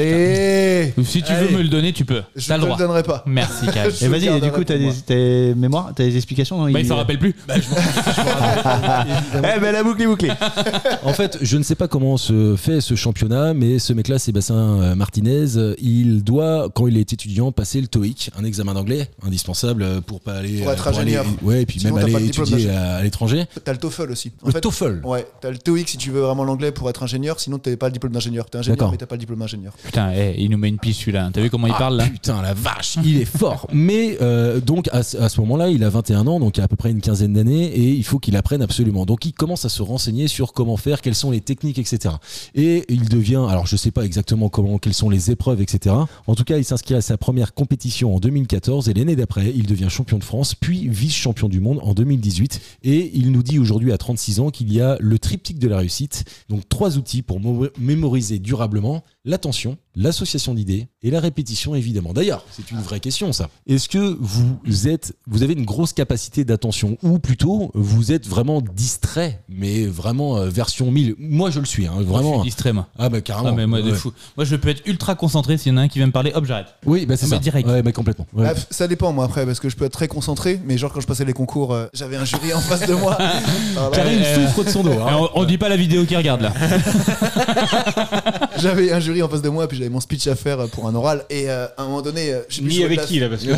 Allez. Si tu Allez. veux me le donner, tu peux. Je T'as te le le droit. donnerai pas. Merci, Cal. Je Et le vas-y. Et garderai du coup, t'as pour moi. des, t'as mémoires, t'as des explications. Non Bah, il s'en rappelle plus. Eh ben la boucle est bouclée. En fait, je ne sais pas comment se fait ce championnat, mais ce mec-là, Sébastien euh, Martinez, euh, il doit, quand il est étudiant, passer le TOEIC, un examen d'anglais indispensable euh, pour pas aller, Pour euh, être aller- ingénieur. ouais, et puis Sinon, même t'as pas aller le diplôme étudier d'ingénieur. à, à l'étranger. T'as le TOEFL aussi. En Le fait, TOEFL. Ouais, t'as le TOEIC si tu veux vraiment l'anglais pour être ingénieur, sinon t'avais pas le diplôme d'ingénieur. T'es ingénieur, D'accord. mais t'as pas le diplôme d'ingénieur. Putain, eh, il nous met une piste celui-là. T'as vu comment il Ah, parle là? Putain, la vache, il est fort. Mais euh, donc à, ce- à ce moment-là, il a vingt et un ans, donc il a à peu près une quinzaine d'années, et il faut qu'il apprenne absolument. Donc il commence à se renseigner sur comment faire, quelles sont les techniques, et cetera. Et il devient, alors je sais pas exactement comment, quelles sont les épreuves, et cetera. En tout cas, il s'inscrit à sa première compétition en deux mille quatorze, et l'année d'après, il devient champion de France, puis vice-champion du monde en deux mille dix-huit. Et il nous dit aujourd'hui à trente-six ans qu'il y a le triptyque de la réussite, donc trois outils pour mo- mémoriser durablement l'attention, l'association d'idées et la répétition évidemment. D'ailleurs, c'est une vraie question ça. Est-ce que vous êtes, vous avez une grosse capacité d'attention ou plutôt vous êtes vraiment distrait, mais vraiment euh, version mille? Moi je le suis, hein, Je vraiment. suis distrait, moi. Ah bah carrément. Ah, mais moi, de Ouais. fou. Moi, je peux être ultra concentré. S'il y en a un qui vient me parler, hop, j'arrête. Oui, bah c'est Ah, ça. mais direct. Ouais, bah complètement. Ouais. Bref, ça dépend moi après parce que je peux être très concentré, mais genre quand je passais les concours, euh, j'avais un jury en face de moi. Alors là, Karim euh, souffre de son dos. Eh, Hein. on, on dit pas la vidéo qui regarde là. J'avais un jury en face de moi, puis j'avais mon speech à faire pour un oral, et euh, à un moment donné, euh, je sais plus, je Ni jouais avec de la- qui là parce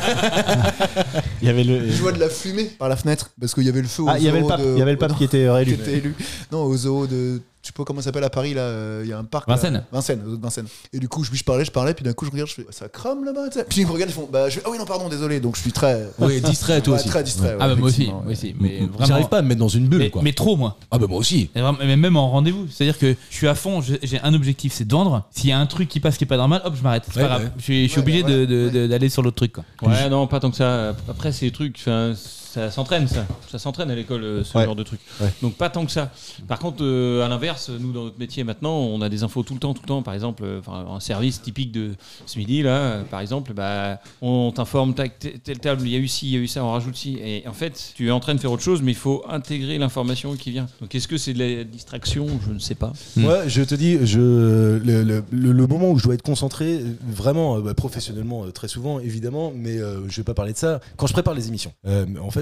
que Il y avait le. je vois de la fumée par la fenêtre parce qu'il y avait le feu au Ah, il y avait le zoo pape. de- Il y avait le pape qui était qui réélu. était élu. Non, au zoo de. Je sais pas comment ça s'appelle à Paris, là. euh, Il y a un parc. là. Vincennes. Vincennes, au zoo de Vincennes. Et du coup, je, je parlais, je parlais, puis d'un coup, je regarde, je fais ça crame là-bas. tu sais. Puis ils me regardent, ils font bah, je fais, ah oui, non, pardon, désolé. Donc je suis très. Oui, distrait toi Ouais, aussi. très distrait. ouais, Ah bah moi aussi, effectivement, moi ouais. aussi. Mais J'arrive vraiment. pas à me mettre dans une bulle Mais, quoi. mais trop moi. Ah bah moi aussi. Et vraiment- mais même en rendez-vous. C'est-à-dire que je suis à fond, je- j'ai un objectif, c'est de vendre. S'il y a un truc qui passe qui est pas normal, hop, je m'arrête. C'est Ouais, pas grave. ouais. Je suis, je suis Ouais, obligé bah, de- ouais, de- ouais. de- d'aller sur l'autre truc. Quoi. Ouais, non, pas tant que ça. Après, c'est des trucs, enfin, ça s'entraîne, ça. Ça s'entraîne à l'école, euh, ce Ouais. genre de trucs. Ouais. Donc, pas tant que ça. Par contre, euh, à l'inverse, nous, dans notre métier maintenant, on a des infos tout le temps, tout le temps. Par exemple, euh, enfin, un service typique de ce midi, là, euh, par exemple, bah, on t'informe, tac, tel tel table, il y a eu ci, il y a eu ça, on rajoute ci. Et en fait, tu es en train de faire autre chose, mais il faut intégrer l'information qui vient. Donc, est-ce que c'est de la distraction? Je ne sais pas. Moi, je te dis, je, le, le, le- le moment où je dois être concentré, euh, vraiment, euh, bah, professionnellement, euh, très souvent, évidemment, mais euh, je vais pas parler de ça. Quand je prépare les émissions, euh, en fait,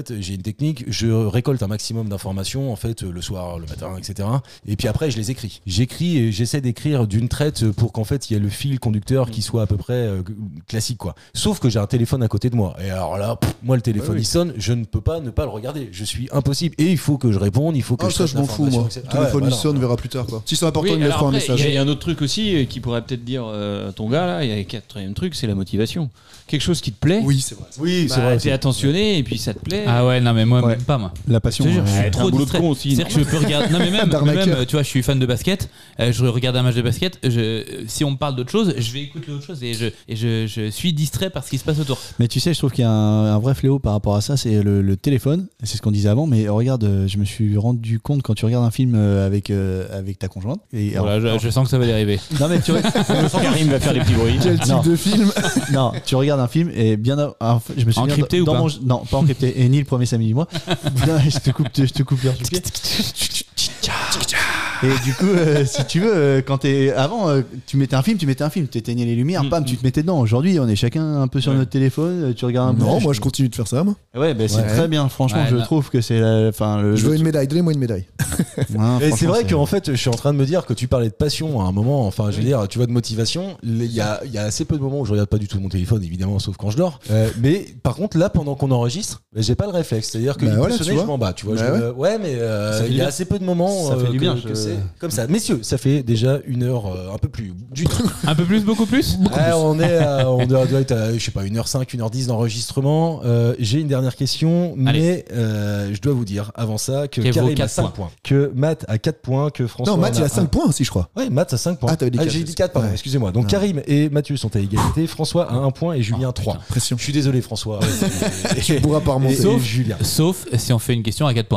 fait, j'ai une technique. Je récolte un maximum d'informations, en fait, le soir, le matin, et cetera. Et puis après, je les écris. J'écris et j'essaie d'écrire d'une traite pour qu'en fait, il y ait le fil conducteur qui soit à peu près euh, classique, quoi. Sauf que j'ai un téléphone à côté de moi. Et alors là, pff, moi, le téléphone, Ouais, oui. il sonne. Je ne peux pas ne pas le regarder. Je suis impossible. Et il faut que je réponde. Il faut que Ah, je ça, fasse je m'en fous, moi. l'information, et cetera. Le téléphone, Ah ouais, il sonne, on verra plus tard, quoi. Si c'est important, Oui, il me alors fera un après, message. il y a un autre truc aussi euh, qui pourrait peut-être dire euh, ton gars là, il y a un quatrième truc, c'est la motivation. Quelque chose qui te plaît. Oui, c'est vrai. Oui, bah, c'est vrai. t'es attentionné et puis ça te plaît. Ah ouais, non, mais moi, Ouais. même pas, moi. La passion. Je te jure, je euh, suis t'as trop un boulot de distrait. con aussi, C'est-à-dire que je peux regarder. Non, mais même, mais D'arnaqueur. même, tu vois, je suis fan de basket. euh, je regarde un match de basket. Je, si on me parle d'autre chose, je vais écouter autre chose et je, et je, je suis distrait par ce qui se passe autour. Mais tu sais, je trouve qu'il y a un, un vrai fléau par rapport à ça, c'est le, le téléphone. C'est ce qu'on disait avant, mais regarde, euh, je me suis rendu compte quand tu regardes un film euh, avec, euh, avec ta conjointe. Et, alors- Voilà, je, je sens que ça va dériver. non, mais tu, Karim va faire des petits bruits. Quel type Non. de film non, tu regardes un film et bien. av- en fait, je me souviens Encrypté dans ou pas mon- Non, pas encrypté. Et ni le premier samedi du mois. Non, je te coupe, je te coupe l'heure du pied. Et du coup, euh, si tu veux, euh, quand t'es avant, euh, tu mettais un film, tu mettais un film, tu éteignais les lumières, Mm. bam, tu te mettais dedans. Aujourd'hui, on est chacun un peu sur Ouais. notre téléphone, euh, tu regardes un peu. Non, moi je continue de faire ça, moi. Ouais, bah, c'est Ouais. très bien. Franchement, Ouais, je non. trouve que c'est la. Enfin, le. Je le veux une médaille, donnez-moi une médaille. Ouais, Et c'est franchement, vrai qu'en fait, je suis en train de me dire que tu parlais de passion à un moment. Enfin, je veux dire, tu vois, de motivation. Il y a, il y a assez peu de moments où je regarde pas du tout mon téléphone, évidemment, sauf quand je dors. Euh, mais par contre, là, pendant qu'on enregistre, bah, j'ai pas le réflexe. C'est-à-dire que Bah il peut voilà, sonner, tu vois. je m'en bats. Tu vois, Bah je ouais. me- ouais, mais euh, Ça fait il du y a bien. assez peu de moments Ça fait euh, du que- bien, que je- c'est comme ça. Messieurs, ça fait déjà une heure, euh, un peu plus d'une heure. Un peu plus, beaucoup plus Ouais, on est, à- on doit, doit être, à, je sais pas, une heure cinq, une heure dix d'enregistrement. Euh, j'ai une dernière question, Allez. mais euh, je dois vous dire avant ça que Qu'elle vaut Karim a quatre cinq points. points, que Matt a quatre points, que François. Non, Matt, en il a un. cinq points aussi, je crois. Ouais, Matt a cinq points. Ah, t'avais dit quatre. j'ai dit quatre, pardon, Ouais. excusez-moi. Donc Non. Karim et Mathieu sont à égalité, François a un point et Julien trois. Pression. Je suis désolé, François. Tu pourras pas et, remonter. et Sauf- Julien. Sauf si on fait une question à quatre points.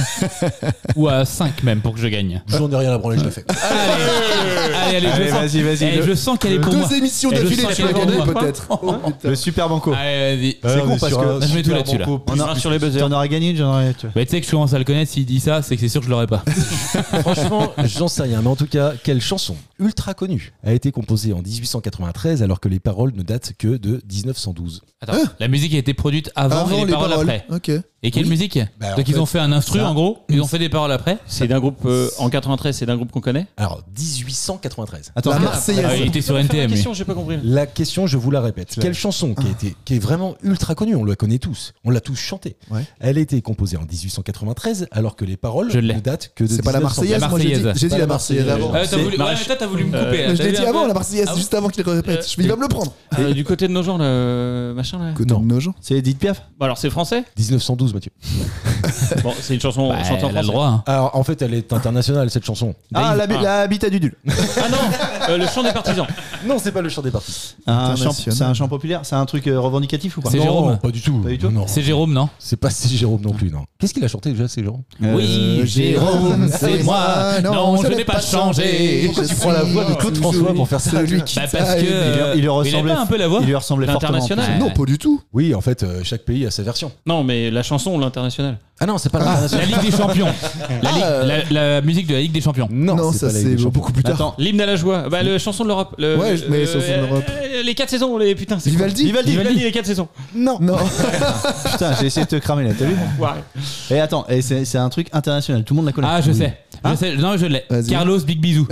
Ou à cinq même pour que je gagne. J'en ai rien à branler, je l'ai fait. Allez, allez, allez, je Allez, sens, vas-y, vas-y, eh, le- je sens qu'elle est pour moi. Deux émissions Et je d'affilée, sens tu vas qu'elle est gagner pour moi. peut-être. Oh, putain. Le super banco. Allez, vas-y. C'est con parce que. Là, je mets tout là-dessus, là. On a- sur les buzzers. T'en auras gagné une, j'en aurais. tu vois. Bah, tu sais que je commence à le connaître, s'il dit ça, c'est que c'est sûr que je l'aurais pas. Franchement, j'en sais rien. Mais en tout cas, quelle chanson ultra connue a été composée en dix-huit cent quatre-vingt-treize alors que les paroles ne datent que de dix-neuf cent douze? Attends, la musique a été produite avant, Avant et les, paroles, après. Ok. Et quelle Oui. musique Bah, en Donc ils fait, ont fait un instru ça- en gros, ils ont fait des paroles après. C'est d'un groupe euh, en quatre-vingt-treize, c'est d'un groupe qu'on connaît. Alors, dix-huit cent quatre-vingt-treize. Attends, La regarde. Marseillaise. Ah, il était sur N T La M. lui. question, j'ai pas compris. La question, je vous la répète. Quelle chanson qui, a été, qui est vraiment ultra connue, on la connaît tous, on l'a tous chantée. Ouais. Elle a été composée en dix-huit cent quatre-vingt-treize alors que les paroles Je l'ai. ne datent que de C'est pas la dix-neuf cent douze. Marseillaise, La moi j'ai dit, Marseillaise. j'ai dit Pas la la Marseillaise Marseillaise. avant. Ah, t'as C'est voulu, ouais, Maréch- mais toi, t'as voulu me couper. là. Mais je T'as l'ai vu dit un avant peu la Marseillaise, Ah juste avant qu'il le répète. Je- Il va me le prendre. Euh, du côté de nos gens, le machin là. Que non, nos gens. C'est Edith Piaf. Bon, alors c'est français. dix-neuf cent douze, Mathieu. Bon, c'est une chanson Bah, chantée en elle a le français. droit. hein. Alors, en fait, elle est internationale, cette chanson. Ah, Dave. la, Ah. la habitat du Dul. Ah non, euh, le chant des partisans. Non, c'est pas le chant des partis. Un chant- International. C'est un chant populaire. C'est un truc euh, revendicatif ou pas C'est Non, Jérôme. pas du tout. Pas du tout. Non, non. C'est Jérôme, non C'est pas c'est Jérôme non plus, non. Qu'est-ce qu'il a chanté déjà, c'est Jérôme Oui, Euh, Jérôme, c'est moi. Non, je n'ai pas changé. Pourquoi tu prends la voix de Claude François pour faire ça Celui qui Bah, parce t'a que. aidé. Il, lui- il lui il ressemblait. avait pas un peu la voix Il lui ressemblait fortement. L'international. Ouais. Non, pas du tout. Oui, en fait, euh, chaque pays a sa version. Non, mais la chanson ou l'international. Ah non, c'est pas La l'international. Ligue des Champions. La, Ligue- Ah. la- la musique de la Ligue des Champions. Non, Non, c'est ça pas la Ligue c'est des Champions. beaucoup plus tard. Attends. L'hymne à la joie. Bah, le chanson de l'Europe. Le- Ouais, je mets euh, chanson de l'Europe. euh, Les quatre saisons, les putain. c'est quoi Vivaldi. Vivaldi, Vivaldi, les quatre saisons. Non. Non. Putain, j'ai essayé de te cramer là, t'as vu Ouais. Et attends, et c'est c'est un truc international. Tout le monde la connaît. Ah, je Oui. sais. Je sais. Non, je l'ai. Vas-y. Carlos Big Bisou.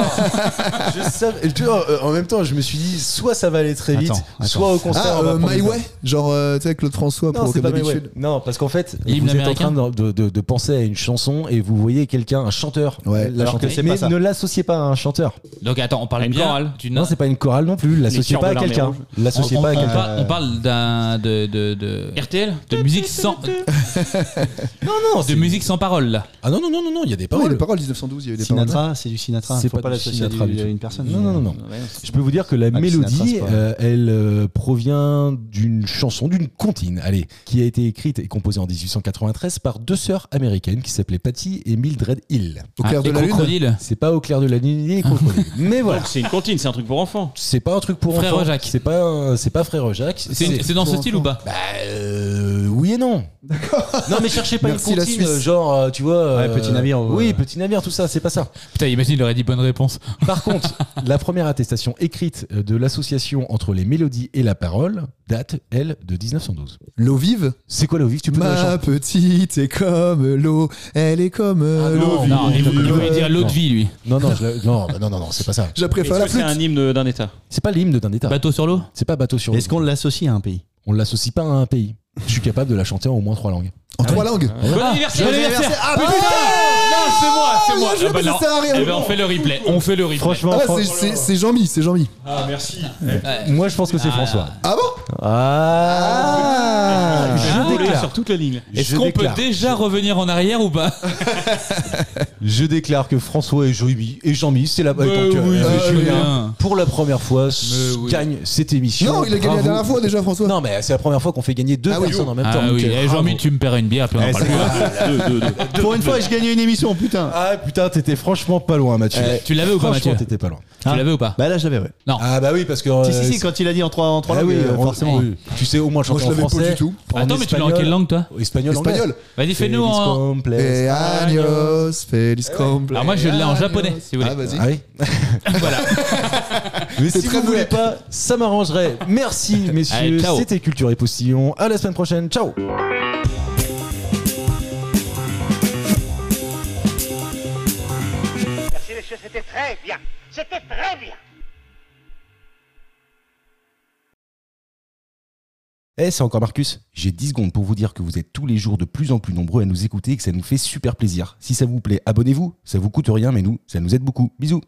Je savais. et tu vois, euh, en même temps, je me suis dit, soit ça va aller très vite, Attends, attends. soit au contraire. Ah, on va euh, prendre My des Way. Genre, euh, tu sais, Claude François Non, pour c'est comme pas My Way. d'habitude. Non, parce qu'en fait, L'hymne vous êtes en américain train de, de- de penser à une chanson et vous voyez quelqu'un, un chanteur, Ouais, la alors chanter. que c'est Mais pas ça. ne l'associez pas à un chanteur. Donc attends, on parle Une bien chorale. d'une. Non, c'est pas une chorale non plus. L'associez chœurs pas de à l'armée quelqu'un. rouge. on, L'associez on- pas à on quelqu'un. parle, on parle d'un de de de, R T L. de musique sans Non, non, de c'est- musique sans parole là. Ah non, non, non, non, non, il y a des Oui, paroles. les paroles dix-neuf cent douze, il y avait des paroles. Sinatra, c'est du Sinatra. C'est Faut pas pas du l'associer à Sinatra du- du à tout. une personne. Non, non, non, non. Ouais, Je peux vous dire que la Ah, mélodie, Sinatra, c'est pas- euh, elle euh, provient d'une chanson, d'une comptine, allez, qui a été écrite et composée en dix-huit cent quatre-vingt-treize par deux sœurs américaines qui s'appelaient Patty et Mildred Hill. Au clair Ah, de les la lune. crocodiles. C'est pas au clair de la nuit ni crocodile. Mais voilà. Donc c'est une comptine, c'est un truc pour enfants. C'est pas un truc pour Frère enfants. Jacques. C'est pas, un- c'est pas Frère Jacques. C'est une- c'est dans ce pour style ou pas Bah euh, oui et non. Non mais cherchez pas Merci, une la comptine Suisse. euh, genre euh, tu vois. Ouais, euh, Petit Navire, ou, Oui, euh, Petit petit navire, tout ça, c'est pas ça. Putain, imagine, il aurait dit bonne réponse. Par contre, la première attestation écrite de l'association entre les mélodies et la parole date, elle, de dix-neuf cent douze. L'eau vive. C'est quoi l'eau vive? Tu peux nous la Ma chanter? petite est comme l'eau, elle est comme Ah l'eau non, vive. Non, il, il voulait dire l'eau de vie, lui. Non, non, je la- non, bah non, non, non, c'est pas ça. Je préfère Est-ce la que c'est flûte. un hymne d'un État? C'est pas l'hymne d'un État. Bateau sur l'eau. C'est pas bateau sur l'eau. Est-ce qu'on l'associe à un pays? On l'associe pas à un pays. Je suis capable de la chanter en au moins trois langues. En trois langues. Bon anniversaire, bon anniversaire. Ah Putain, putain. non, c'est moi, c'est moi. bien joué, Eh ben mais ça non. sert à rien. Eh ben on fait le replay, on fait le replay. Franchement, Ah, Fran- c'est- c'est c'est Jean-Mi, c'est Jean-Mi. Ah, merci. moi je pense que c'est François. Ah bon? Ah, je déclare. Sur toute la ligne. Est-ce Je qu'on déclare. peut déjà revenir en arrière ou pas? Je déclare que François et Jean-Mi et Jean-Mi, c'est la Mais donc, euh, oui, euh, mais Julien, Julien. pour la première fois, oui. gagne cette émission. Non, il a gagné la Bravo. dernière fois déjà, François. Non, mais c'est la première fois qu'on fait gagner deux Ah oui. personnes en même Ah temps. oui, donc, euh, eh, Jean-Mi, bravo. tu me paieras une bière, puis on en Eh, parle c'est plus. Deux, deux, deux. Pour une fois, je gagnais une émission, putain. Ah putain, t'étais franchement pas loin, Mathieu. Eh, Tu l'avais ou pas, Franchement, Mathieu? t'étais pas loin. Tu l'avais ou pas? Bah là, je l'avais, ouais. Non. Ah bah oui, parce que. Si, euh, si, si, quand il a dit en trois, en trois Ah langues, oui, euh, on- forcément. oui. Tu sais au moins chanter Moi, je en l'avais pas français. du tout. en Attends, mais tu l'as en espagnol, quelle langue, toi? Espagnol, anglais. Espagnol. Vas-y, fais-nous Feliz en. cumples. Eh, años, feliz cumple. Alors moi, je l'ai en japonais, si vous Ah, voulez. vas-y. Ah oui. Voilà. Mais C'est si très vous voulez muet. pas, ça m'arrangerait. Merci, messieurs. Allez, ciao. C'était Culture et Postillon. À la semaine prochaine. Ciao. Merci, messieurs, c'était très bien. C'était très bien. Eh, c'est encore Marcus. J'ai dix secondes pour vous dire que vous êtes tous les jours de plus en plus nombreux à nous écouter et que ça nous fait super plaisir. Si ça vous plaît, abonnez-vous. Ça vous coûte rien, mais nous, ça nous aide beaucoup. Bisous.